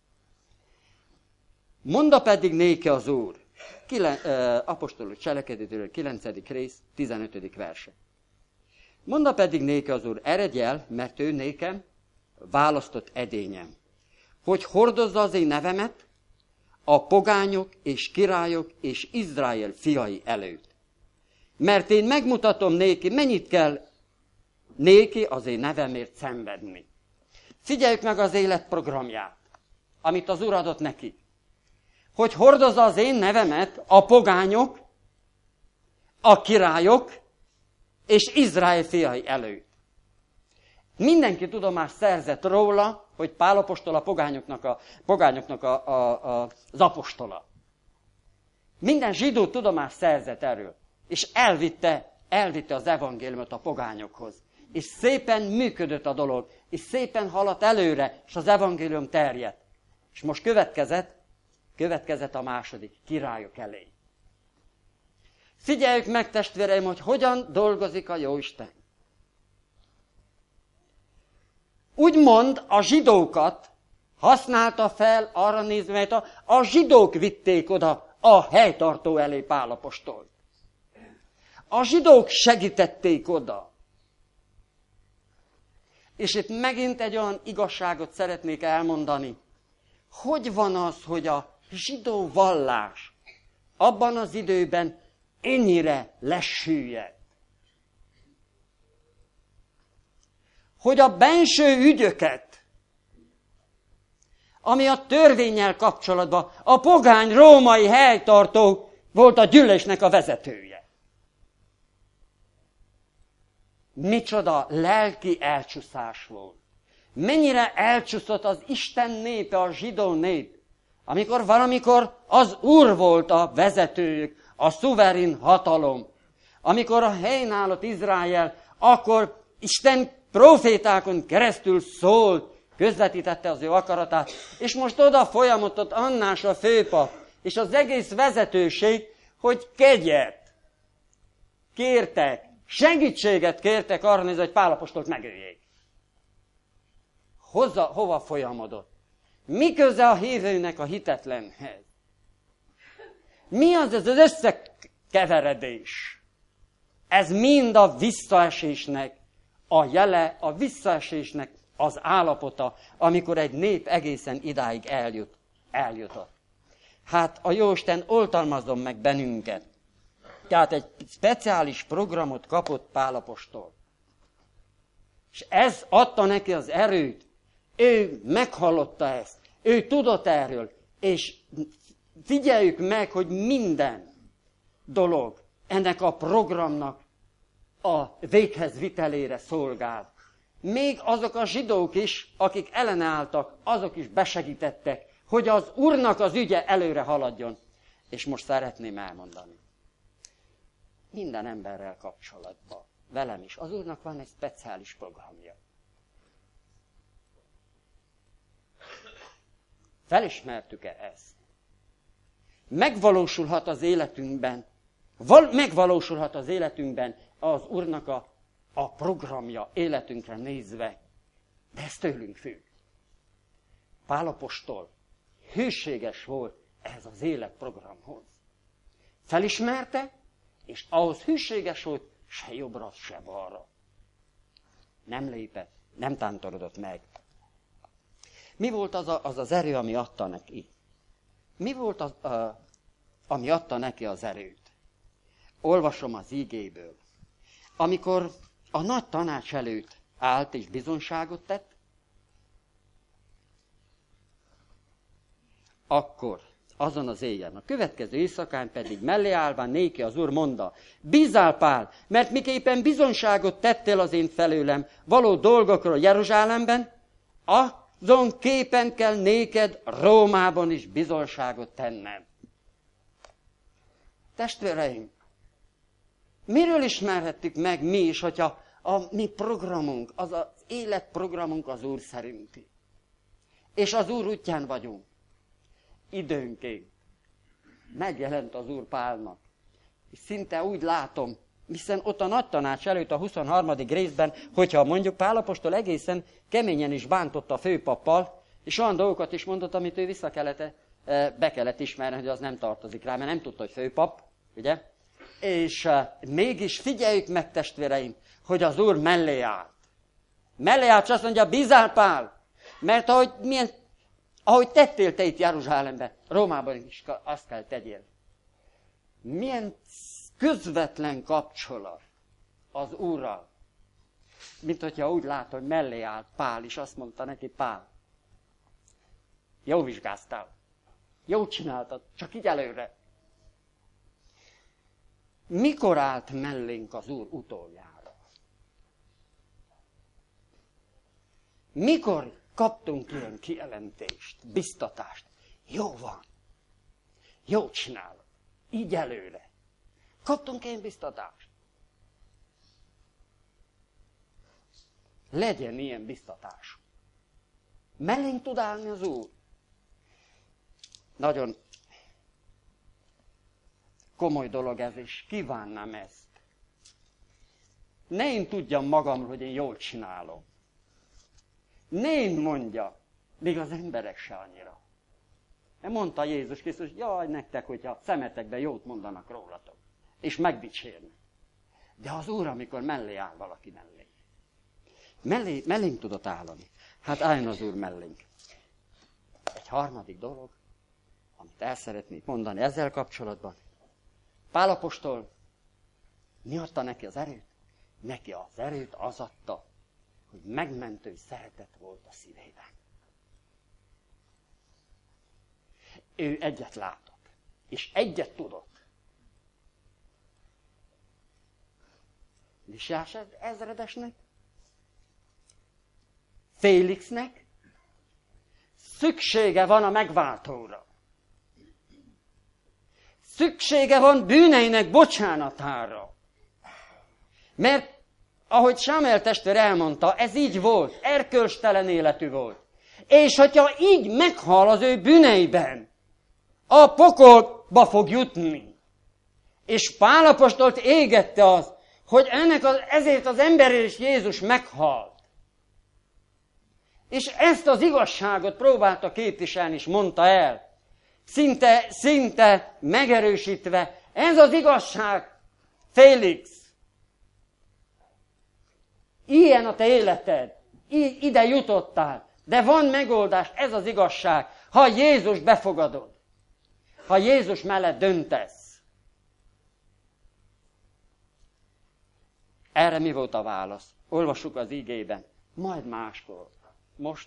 Monda pedig néki az Úr, Kilen, uh, apostolok cselekedetről kilencedik rész, tizenötödik verse. Monda pedig néki az Úr, eredj el, mert ő nékem választott edényem, hogy hordozza az én nevemet a pogányok és királyok és Izrael fiai előtt. Mert én megmutatom néki, mennyit kell néki az én nevemért szenvedni. Figyeljük meg az életprogramját, amit az Úr adott neki. Hogy hordozza az én nevemet a pogányok, a királyok és Izrael fiai előtt. Mindenki tudomást szerzett róla, hogy Pál apostol a pogányoknak, a, pogányoknak a, a, a, az apostola. Minden zsidó tudomást szerzett erről, és elvitte, elvitte az evangéliumot a pogányokhoz. És szépen működött a dolog, és szépen haladt előre, és az evangélium terjedt. És most következett, következett a második, királyok elé. Figyeljük meg, testvéreim, hogy hogyan dolgozik a Jóisten. Úgymond a zsidókat használta fel arra nézve, mert a, a zsidók vitték oda a helytartó elé Pál apostolt. A zsidók segítették oda. És itt megint egy olyan igazságot szeretnék elmondani. Hogy van az, hogy a zsidó vallás abban az időben ennyire lesüllyedt? Hogy a benső ügyöket, ami a törvénnyel kapcsolatban a pogány római helytartó volt a gyűlésnek a vezetője. Micsoda lelki elcsúszás volt. Mennyire elcsúszott az Isten népe, a zsidó nép, amikor valamikor az Úr volt a vezetőjük, a szuverén hatalom. Amikor a helyén állott Izrael, akkor Isten profétákon keresztül szólt, közvetítette az ő akaratát, és most oda folyamodott Annás a főpap, és az egész vezetőség, hogy kegyet kértek, segítséget kértek arra nézve, hogy Pál apostolt megöljék. Hozzá, hova folyamodott? Mi köze a hívőnek a hitetlenhez? Mi az ez az összekeveredés? Ez mind a visszaesésnek a jele, a visszaesésnek az állapota, amikor egy nép egészen idáig eljut, eljutott. Hát a Jóisten oltalmazzon meg bennünket. Tehát egy speciális programot kapott Pál apostol. És ez adta neki az erőt. Ő meghallotta ezt. Ő tudott erről. És figyeljük meg, hogy minden dolog ennek a programnak a véghez vitelére szolgál. Még azok a zsidók is, akik ellenálltak, azok is besegítettek, hogy az Úrnak az ügye előre haladjon. És most szeretném elmondani. Minden emberrel kapcsolatban, velem is, az Úrnak van egy speciális programja. Felismertük-e ezt? Megvalósulhat az életünkben, val- megvalósulhat az életünkben az Úrnak a, a programja életünkre nézve, de ez tőlünk függ. Pál apostol hűséges volt ehhez az életprogramhoz. Felismerte, és ahhoz hűséges volt, se jobbra, se balra. Nem lépett, nem tántorodott meg. Mi volt az, a, az az erő, ami adta neki? Mi volt az, a, ami adta neki az erőt? Olvasom az ígéből. Amikor a nagy tanács előtt állt és bizonyságot tett, akkor azon az éjjel, a következő éjszakán pedig mellé állván néki az Úr mondta, bízzál Pál, mert miképpen bizonyságot tettél az én felőlem való dolgokról Jeruzsálemben, azon képen kell néked Rómában is bizonyságot tennem. Testvéreim, miről ismerhettük meg mi is, hogyha a mi programunk, az az életprogramunk az Úr szerinti. És az Úr útján vagyunk. Időnként megjelent az Úr Pálnak. És szinte úgy látom, hiszen ott a nagy tanács előtt a huszonharmadik részben, hogyha mondjuk Pál apostol egészen keményen is bántotta a főpappal, és olyan dolgokat is mondott, amit ő vissza kellett, be kellett ismerni, hogy az nem tartozik rá, mert nem tudta, hogy főpap, ugye? És uh, mégis figyeljük meg, testvéreim, hogy az Úr mellé állt. Mellé állt, és azt mondja, bízzál Pál, mert ahogy, milyen, ahogy tettél te itt Jeruzsálemben, Rómában is azt kell tegyél. Milyen közvetlen kapcsolat az Úrral, mint hogyha úgy lát, hogy mellé állt Pál, és azt mondta neki, Pál, jó vizsgáztál, jó csináltad, csak így előre. Mikor állt mellénk az Úr utoljára? Mikor kaptunk ilyen kijelentést, biztatást? Jó van, jó csinálod, így előre. Kaptunk ilyen biztatást. Legyen ilyen biztatás. Mellénk tud állni az Úr. Nagyon komoly dolog ez, és kívánnám ezt. Ne én tudjam magamról, hogy én jól csinálom. Ne én mondja, még az emberek se annyira. Nem mondta Jézus Krisztus, jaj, nektek, hogyha szemetekben jót mondanak rólatok, és megdicsérnek. De az Úr, amikor mellé áll valaki mellé. mellé mellénk tudott állani. Hát álljon az Úr mellénk. Egy harmadik dolog, amit el szeretnék mondani ezzel kapcsolatban. Pál apostol, mi adta neki az erőt? Neki az erőt az adta, hogy megmentő szeretet volt a szívében. Ő egyet látott, és egyet tudott. Lisiás ezredesnek, Félixnek szüksége van a megváltóra. Szüksége van bűneinek bocsánatára. Mert, ahogy Sámuel testvér elmondta, ez így volt, erkölcstelen életű volt. És hogyha így meghal az ő bűneiben, a pokolba fog jutni. És Pál apostolt égette az, hogy ennek az, ezért az emberért is Jézus meghalt. És ezt az igazságot próbálta képviselni, és mondta el. Szinte, szinte megerősítve, ez az igazság, Félix. Ilyen a te életed, I- ide jutottál, de van megoldás, ez az igazság, ha Jézus befogadod, ha Jézus mellett döntesz. Erre mi volt a válasz? olvassuk az igében, majd máskor. Most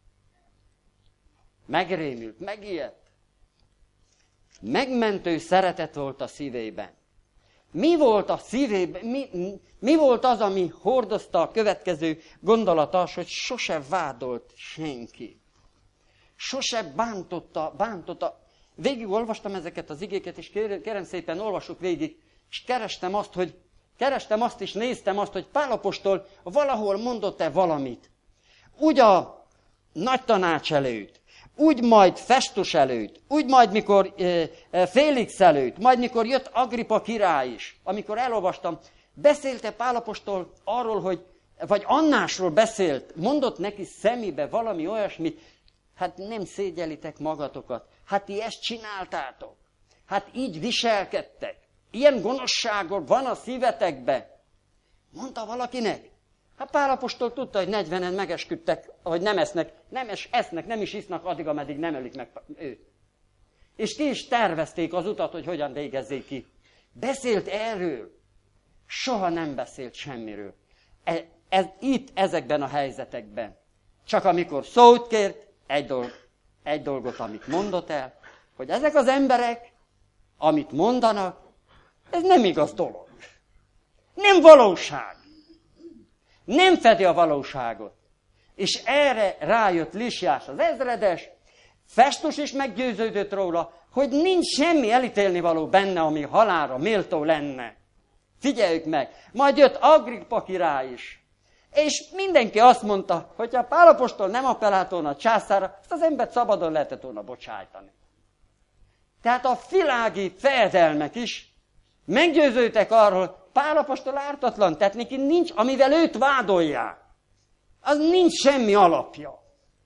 megrémült, megijedt. Megmentő szeretet volt a szívében. Mi volt a szívében, mi, mi volt az, ami hordozta a következő gondolatot, hogy sose vádolt senki. Sose bántotta, bántotta. Végig olvastam ezeket az igéket, és kérem szépen, olvassuk végig, és kerestem azt, hogy kerestem azt, és néztem azt, hogy Pál apostol valahol mondott-e valamit. Úgy a nagy tanács előtt, úgy majd Festus előtt, úgy majd mikor e, e, Félix előtt, majd mikor jött Agrippa király is, amikor elolvastam, beszélte Pál apostol arról, hogy, vagy Annásról beszélt, mondott neki szemébe valami olyasmit, hát nem szégyelitek magatokat, hát ti ezt csináltátok, hát így viselkedtek, ilyen gonoszságok van a szívetekben. Mondta valakinek. Hát Pál apostol tudta, hogy negyvenen megesküdtek, hogy nem esznek, nem es, esznek, nem is isznak addig, ameddig nem ölik meg őt. És ki is tervezték az utat, hogy hogyan végezzék ki. Beszélt erről. Soha nem beszélt semmiről. Ez, ez, itt, ezekben a helyzetekben. Csak amikor szót kért, egy, dolg, egy dolgot, amit mondott el, hogy ezek az emberek, amit mondanak, ez nem igaz dolog. Nem valóság. Nem fedi a valóságot. És erre rájött Lisiás az ezredes, Festus is meggyőződött róla, hogy nincs semmi elítélnivaló benne, ami halálra méltó lenne. Figyeljük meg! Majd jött Agrippa király is. És mindenki azt mondta, hogy ha Pál apostol nem appellált volna a császára, azt az embert szabadon lehetett volna bocsájtani. Tehát a világi fejedelmek is meggyőződtek arról, Pál apostol ártatlan, tehát neki nincs, amivel őt vádolják. Az nincs semmi alapja.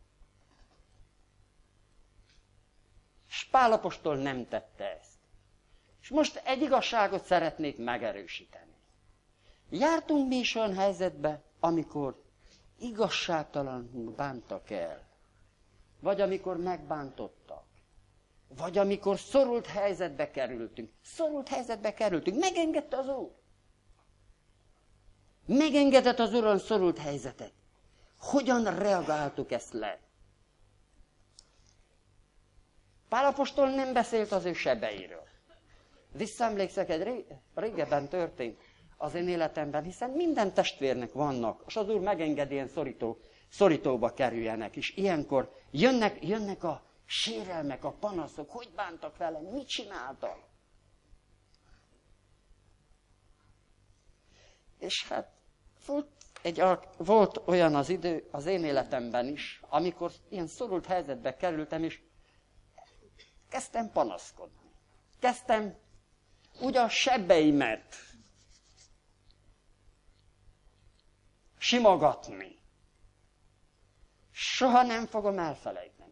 És Pál apostol nem tette ezt. És most egy igazságot szeretnék megerősíteni. Jártunk mi is olyan helyzetbe, amikor igazságtalanul bántak el. Vagy amikor megbántottak. Vagy amikor szorult helyzetbe kerültünk. Szorult helyzetbe kerültünk. Megengedte az Úr. Megengedett az Úr szorult helyzetet. Hogyan reagáltuk ezt le? Pál apostol nem beszélt az ő sebeiről. Visszaemlékszek, egy régebben történt az én életemben, hiszen minden testvérnek vannak, és az Úr megengedi, ilyen szorító, szorítóba kerüljenek, és ilyenkor jönnek, jönnek a sérelmek, a panaszok, hogy bántak velem, mit csináltak. És hát volt, egy, volt olyan az idő az én életemben is, amikor ilyen szorult helyzetbe kerültem, és kezdtem panaszkodni. Kezdtem úgy a sebeimet simogatni. Soha nem fogom elfelejteni.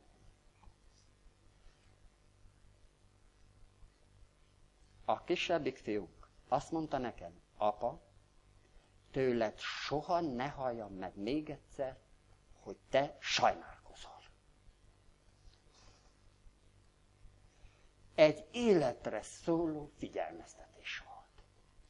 A kisebbik fiúk azt mondta nekem, apa, tőled soha ne halljam meg még egyszer, hogy te sajnálkozol. Egy életre szóló figyelmeztetés volt.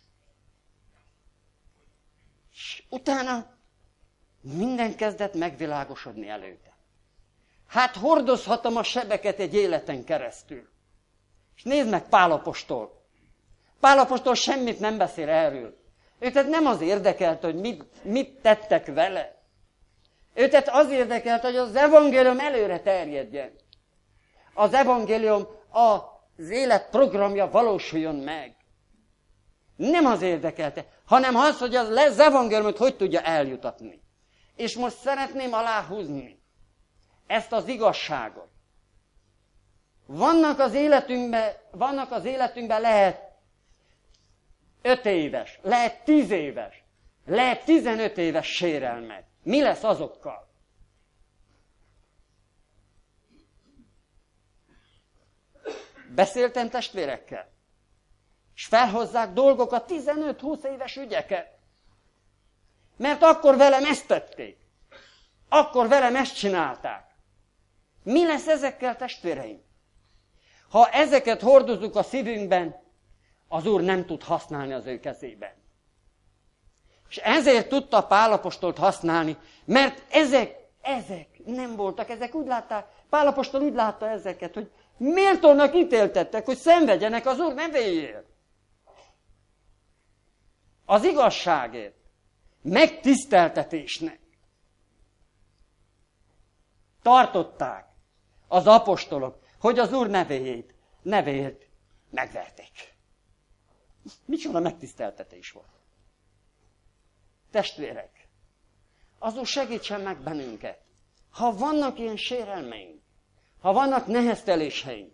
És utána minden kezdett megvilágosodni előtte. Hát hordozhatom a sebeket egy életen keresztül. És nézd meg Pál apostol. Pál apostol semmit nem beszél erről. Őtet nem az érdekelt, hogy mit, mit tettek vele. Őtet az érdekelt, hogy az evangélium előre terjedjen. Az evangélium az élet programja valósuljon meg. Nem az érdekelte, hanem az, hogy az evangéliumot hogy tudja eljutatni. És most szeretném aláhúzni ezt az igazságot. Vannak az életünkben, vannak az életünkben lehet öt éves, lehet tíz éves, lehet tizenöt éves sérelmek. Mi lesz azokkal? Beszéltem testvérekkel, és felhozzák dolgokat, tizenöt-húsz éves ügyeket. Mert akkor velem ezt tették. Akkor velem ezt csinálták. Mi lesz ezekkel, testvéreim? Ha ezeket hordozunk a szívünkben, az Úr nem tud használni az ő kezében. És ezért tudta Pál apostolt használni, mert ezek, ezek nem voltak, ezek úgy látták, Pál apostol úgy látta ezeket, hogy méltónak ítéltettek, hogy szenvedjenek az Úr nevéért. Az igazságért, megtiszteltetésnek tartották az apostolok, hogy az Úr nevéjét, nevéért megverték. Micsoda megtiszteltetés volt. Testvérek, az Úr segítsen meg bennünket. Ha vannak ilyen sérelmeink, ha vannak nehezteléseink,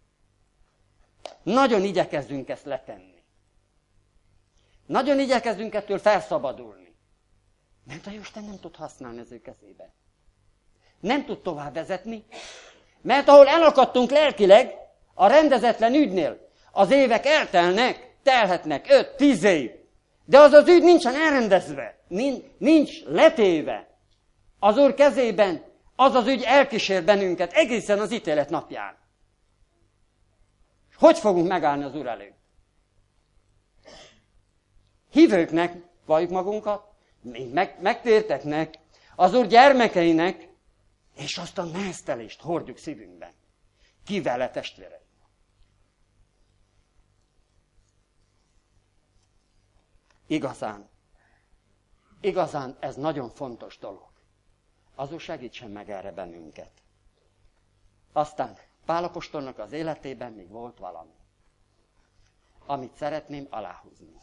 nagyon igyekezzünk ezt letenni. Nagyon igyekezzünk ettől felszabadulni. Mert a Jóisten nem tud használni az ő kezébe. Nem tud tovább vezetni, mert ahol elakadtunk lelkileg, a rendezetlen ügynél, az évek eltelnek, telhetnek öt, tíz év, de az az ügy nincsen elrendezve, nincs, nincs letéve. Az Úr kezében az az ügy elkísér bennünket egészen az ítélet napján. Hogy fogunk megállni az Úr előtt? Hívőknek valljuk magunkat, még meg, megtérteknek, az Úr gyermekeinek, és azt a neheztelést hordjuk szívünkben. Kivele, testvérek? Igazán, igazán ez nagyon fontos dolog. Az Úr segítsen meg erre bennünket. Aztán Pál apostolnak az életében még volt valami, amit szeretném aláhúzni.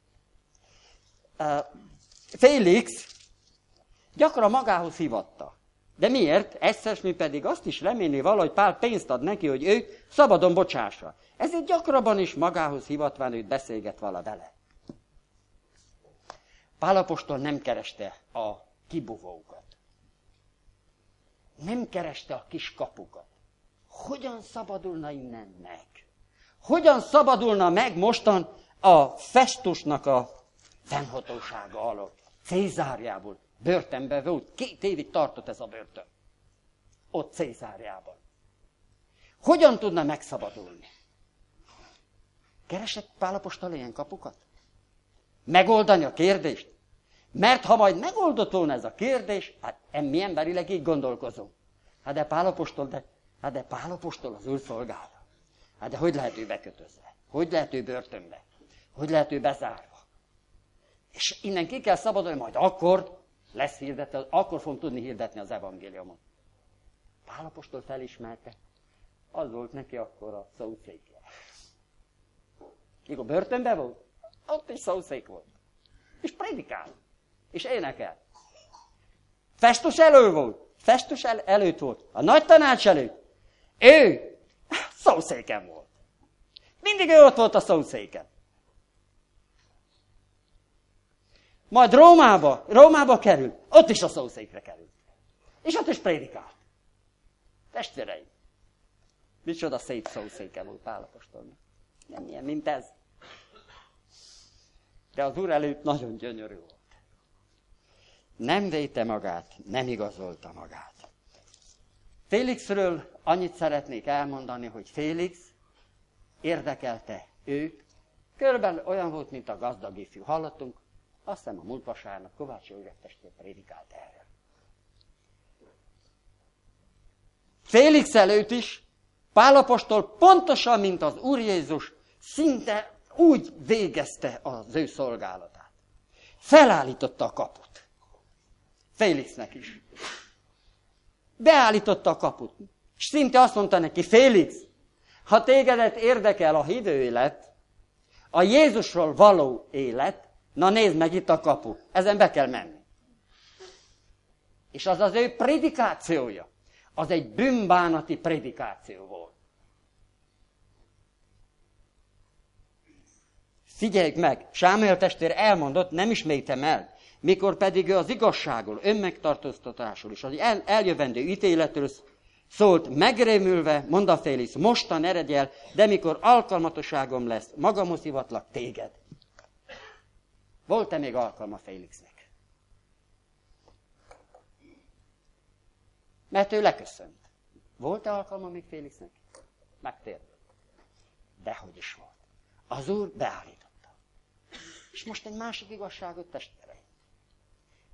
Félix gyakran magához hívatta. De miért? Egyszer, mi pedig azt is remélni vala, hogy Pál pénzt ad neki, hogy ő szabadon bocsássa. Ezért gyakrabban is magához hivatván őt beszélget vala vele. Pál apostol nem kereste a kibuvókat. Nem kereste a kis kapukat. Hogyan szabadulna innen meg? Hogyan szabadulna meg mostan a Festusnak a fennhatósága alatt? Cézárjából. Börtönben volt. Két évig tartott ez a börtön. Ott Cézárjában. Hogyan tudna megszabadulni? Keresett Pál apostol ilyen kapukat? Megoldani a kérdést? Mert ha majd megoldott volna ez a kérdés, hát mi emberileg így gondolkozunk. Hát de Pál apostol, de, hát de Pál apostol az Úr szolgálta. Hát de hogy lehet ő bekötözve? Hogy lehet ő börtönbe? Hogy lehet ő bezárva? És innen ki kell szabadulni, majd akkor lesz hirdetve, akkor fogunk tudni hirdetni az evangéliumot. Pál apostol felismerte, az volt neki akkor a szószékje. Mikor börtönben volt, ott is szószék volt. És prédikál. És énekel. Festus elő volt. Festus el, előtt volt. A nagy tanács előtt. Ő szószéken volt. Mindig ő ott volt a szószéken. Majd Rómába, Rómába kerül. Ott is a szószékre kerül. És ott is prédikált. Testvéreim. Micsoda szép szószéke volt Pál apostolnak. Nem ilyen, mint ez. De az Úr előtt nagyon gyönyörű volt. Nem védte magát, nem igazolta magát. Félixről annyit szeretnék elmondani, hogy Félix érdekelte őt. Körülbelül olyan volt, mint a gazdag ifjú. Hallottunk, azt hiszem a múlt vasárnap Kovács József testvér prédikált erről. Félix előtt is Pál apostol pontosan, mint az Úr Jézus, szinte úgy végezte az ő szolgálatát. Felállította a kaput. Félixnek is. Beállította a kaput. És szinte azt mondta neki, Félix, ha tégedet érdekel a hívő élet, a Jézusról való élet, na nézd meg itt a kapu, ezen be kell menni. És az az ő prédikációja, az egy bűnbánati prédikáció volt. Figyeljük meg, Sámuel testvér elmondott, nem ismétem el, mikor pedig ő az igazságról, önmegtartóztatásról és az el, eljövendő ítéletről szólt, megrémülve, mondta Félix, mostan eredj el, de mikor alkalmatosságom lesz, magamhoz hivatlak téged. Volt-e még alkalma Félixnek? Mert ő leköszönt. Volt-e alkalma még Félixnek? Megtért. Dehogy is volt. Az Úr beállította. És most egy másik igazságot, testvéreim.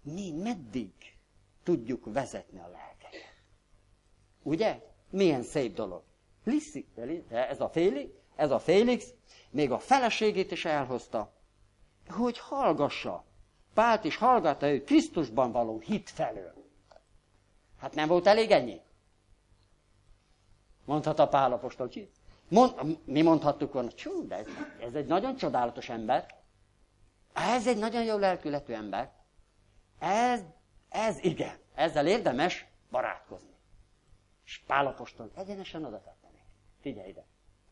mi meddig tudjuk vezetni a lelkeket. Ugye? Milyen szép dolog. Liszi, ez a Félix, ez a Félix még a feleségét is elhozta, hogy hallgassa. Pált is hallgatta ő Krisztusban való hit felől. Hát nem volt elég ennyi? Mondhatta Pál apostol. Mond, mi mondhattuk volna, csú, de ez, ez egy nagyon csodálatos ember. Ez egy nagyon jó lelkületű ember. Ez, ez igen, ezzel érdemes barátkozni. És Pál apostol egyenesen oda tette neki. Figyelj ide.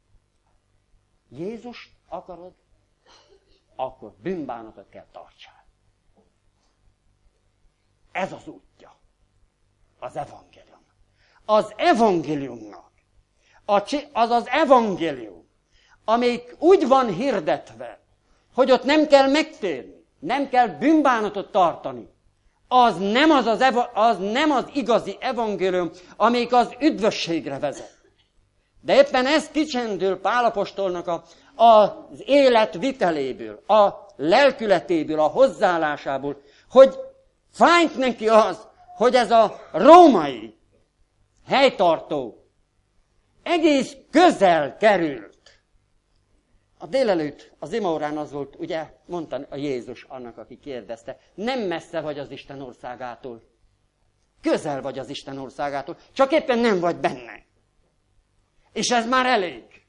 Jézust akarod, akkor bűnbánatot kell tartsál. Ez az útja. Az evangélium. Az evangéliumnak. Az az evangélium, amelyik úgy van hirdetve, hogy ott nem kell megtérni, nem kell bűnbánatot tartani. Az nem az, az, eva, az nem az igazi evangélium, amelyik az üdvösségre vezet. De éppen ez kicsendül Pál apostolnak a, az életviteléből, a lelkületéből, a hozzáállásából, hogy fájt neki az, hogy ez a római helytartó egész közel került. A délelőtt az imaórán az volt, ugye, mondta a Jézus annak, aki kérdezte, nem messze vagy az Isten országától. Közel vagy az Isten országától, csak éppen nem vagy benne. És ez már elég.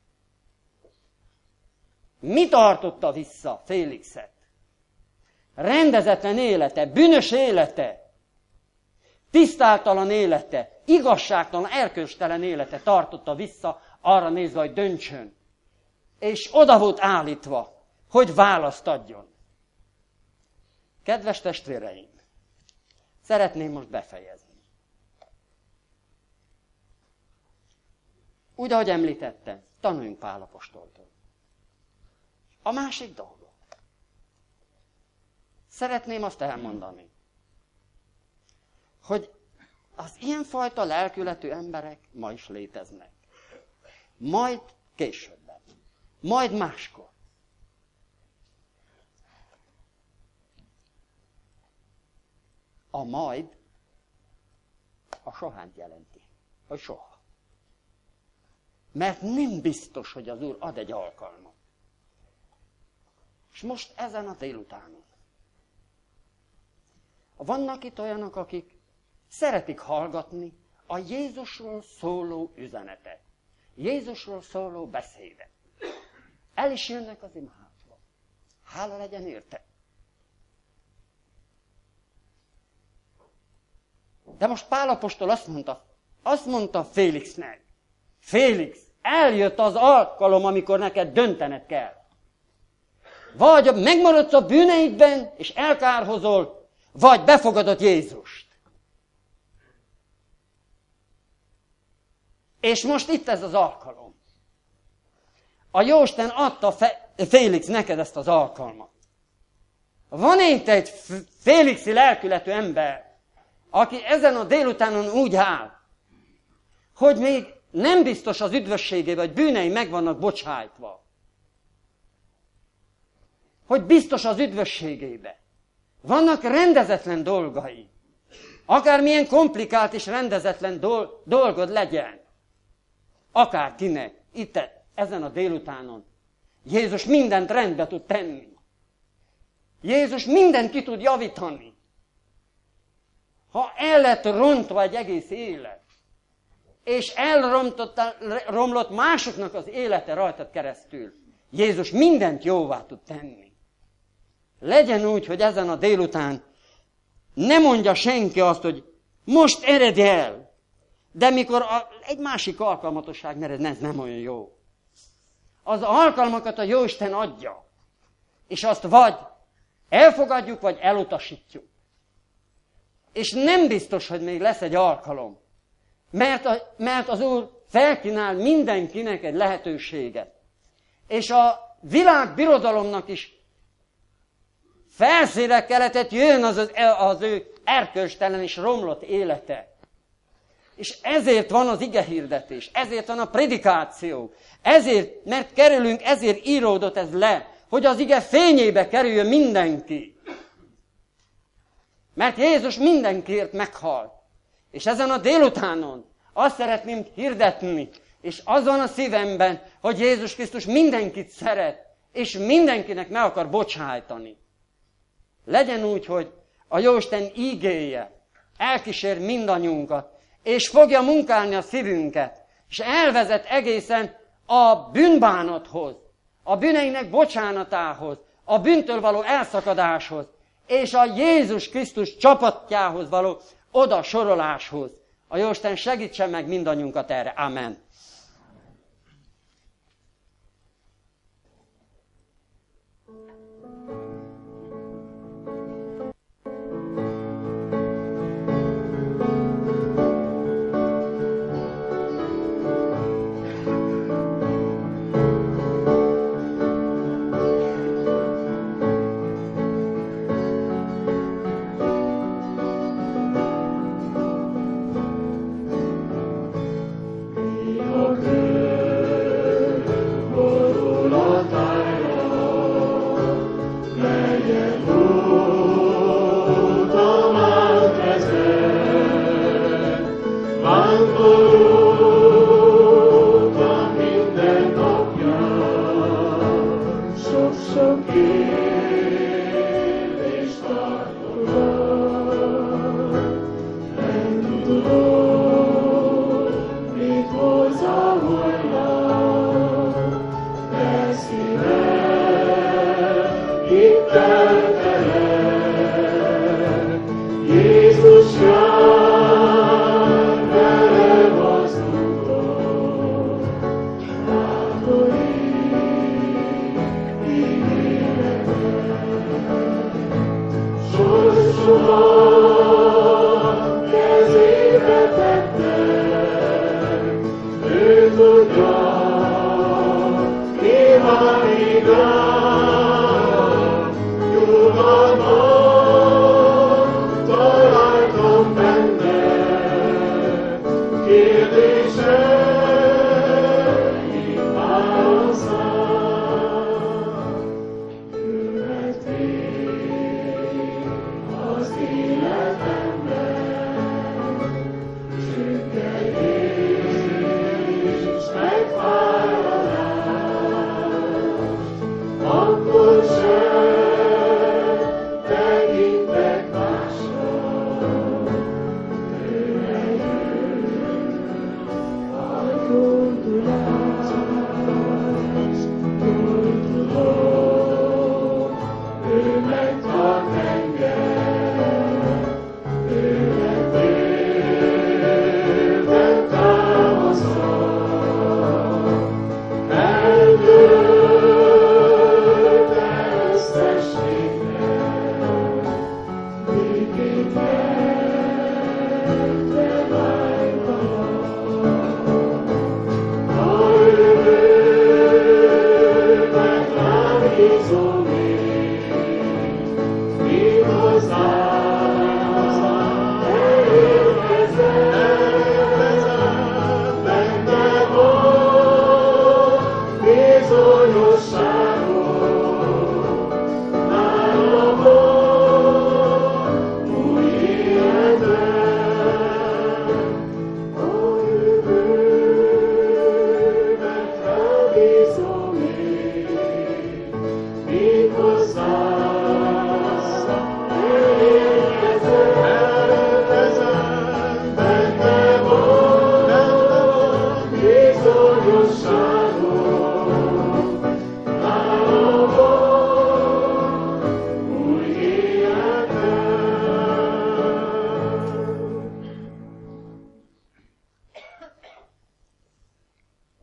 Mi tartotta vissza Félixet? Rendezetlen élete, bűnös élete, tisztátalan élete, igazságtalan, erkölcstelen élete tartotta vissza arra nézve, hogy döntsön. És oda volt állítva, hogy választ adjon. Kedves testvéreim, szeretném most befejezni. Úgy, ahogy említettem, tanuljunk Pál apostoltól. A másik dolog. Szeretném azt elmondani, hogy az ilyenfajta lelkületű emberek ma is léteznek. Majd későbben. Majd máskor. A majd a sohánt jelenti. Hogy soha. Mert nem biztos, hogy az Úr ad egy alkalmat. És most ezen a délutánon. Vannak itt olyanok, akik szeretik hallgatni a Jézusról szóló üzenetet. Jézusról szóló beszédet. El is jönnek az imaházba. Hála legyen érte. De most Pál apostol azt mondta, azt mondta Félixnek, Félix, eljött az alkalom, amikor neked döntened kell. Vagy megmaradsz a bűneidben, és elkárhozol, vagy befogadod Jézust. És most itt ez az alkalom. A Jóisten adta Félix neked ezt az alkalmat. Van itt egy félixi lelkületű ember, aki ezen a délutánon úgy áll, hogy még nem biztos az üdvösségében, hogy bűnei meg vannak bocsájtva. Hogy biztos az üdvösségébe. Vannak rendezetlen dolgai. Akármilyen komplikált és rendezetlen dol- dolgod legyen. Akárkinek. Itt ezen a délutánon. Jézus mindent rendbe tud tenni. Jézus mindent ki tud javítani. Ha el lett rontva egy egész élet, és elromlott másoknak az élete rajtad keresztül, Jézus mindent jóvá tud tenni. Legyen úgy, hogy ezen a délután ne mondja senki azt, hogy most eredj el, de mikor a, egy másik alkalmatosság mered, ez nem olyan jó. Az alkalmakat a Jóisten adja, és azt vagy elfogadjuk, vagy elutasítjuk. És nem biztos, hogy még lesz egy alkalom, mert, a, mert az Úr felkínál mindenkinek egy lehetőséget. És a világbirodalomnak is felszínre kellett jön az, az, az ő erkölcstelen és romlott élete. És ezért van az igehirdetés, ezért van a predikáció, ezért, mert kerülünk, ezért íródott ez le, hogy az ige fényébe kerüljön mindenki. Mert Jézus mindenkiért meghalt. És ezen a délutánon azt szeretném hirdetni, és az van a szívemben, hogy Jézus Krisztus mindenkit szeret, és mindenkinek meg akar bocsájtani. Legyen úgy, hogy a Jóisten ígéje elkísér mindannyiunkat, és fogja munkálni a szívünket, és elvezet egészen a bűnbánathoz, a bűneinek bocsánatához, a bűntől való elszakadáshoz, és a Jézus Krisztus csapatjához való oda soroláshoz. A Jóisten segítsen meg mindannyiunkat erre. Amen. Son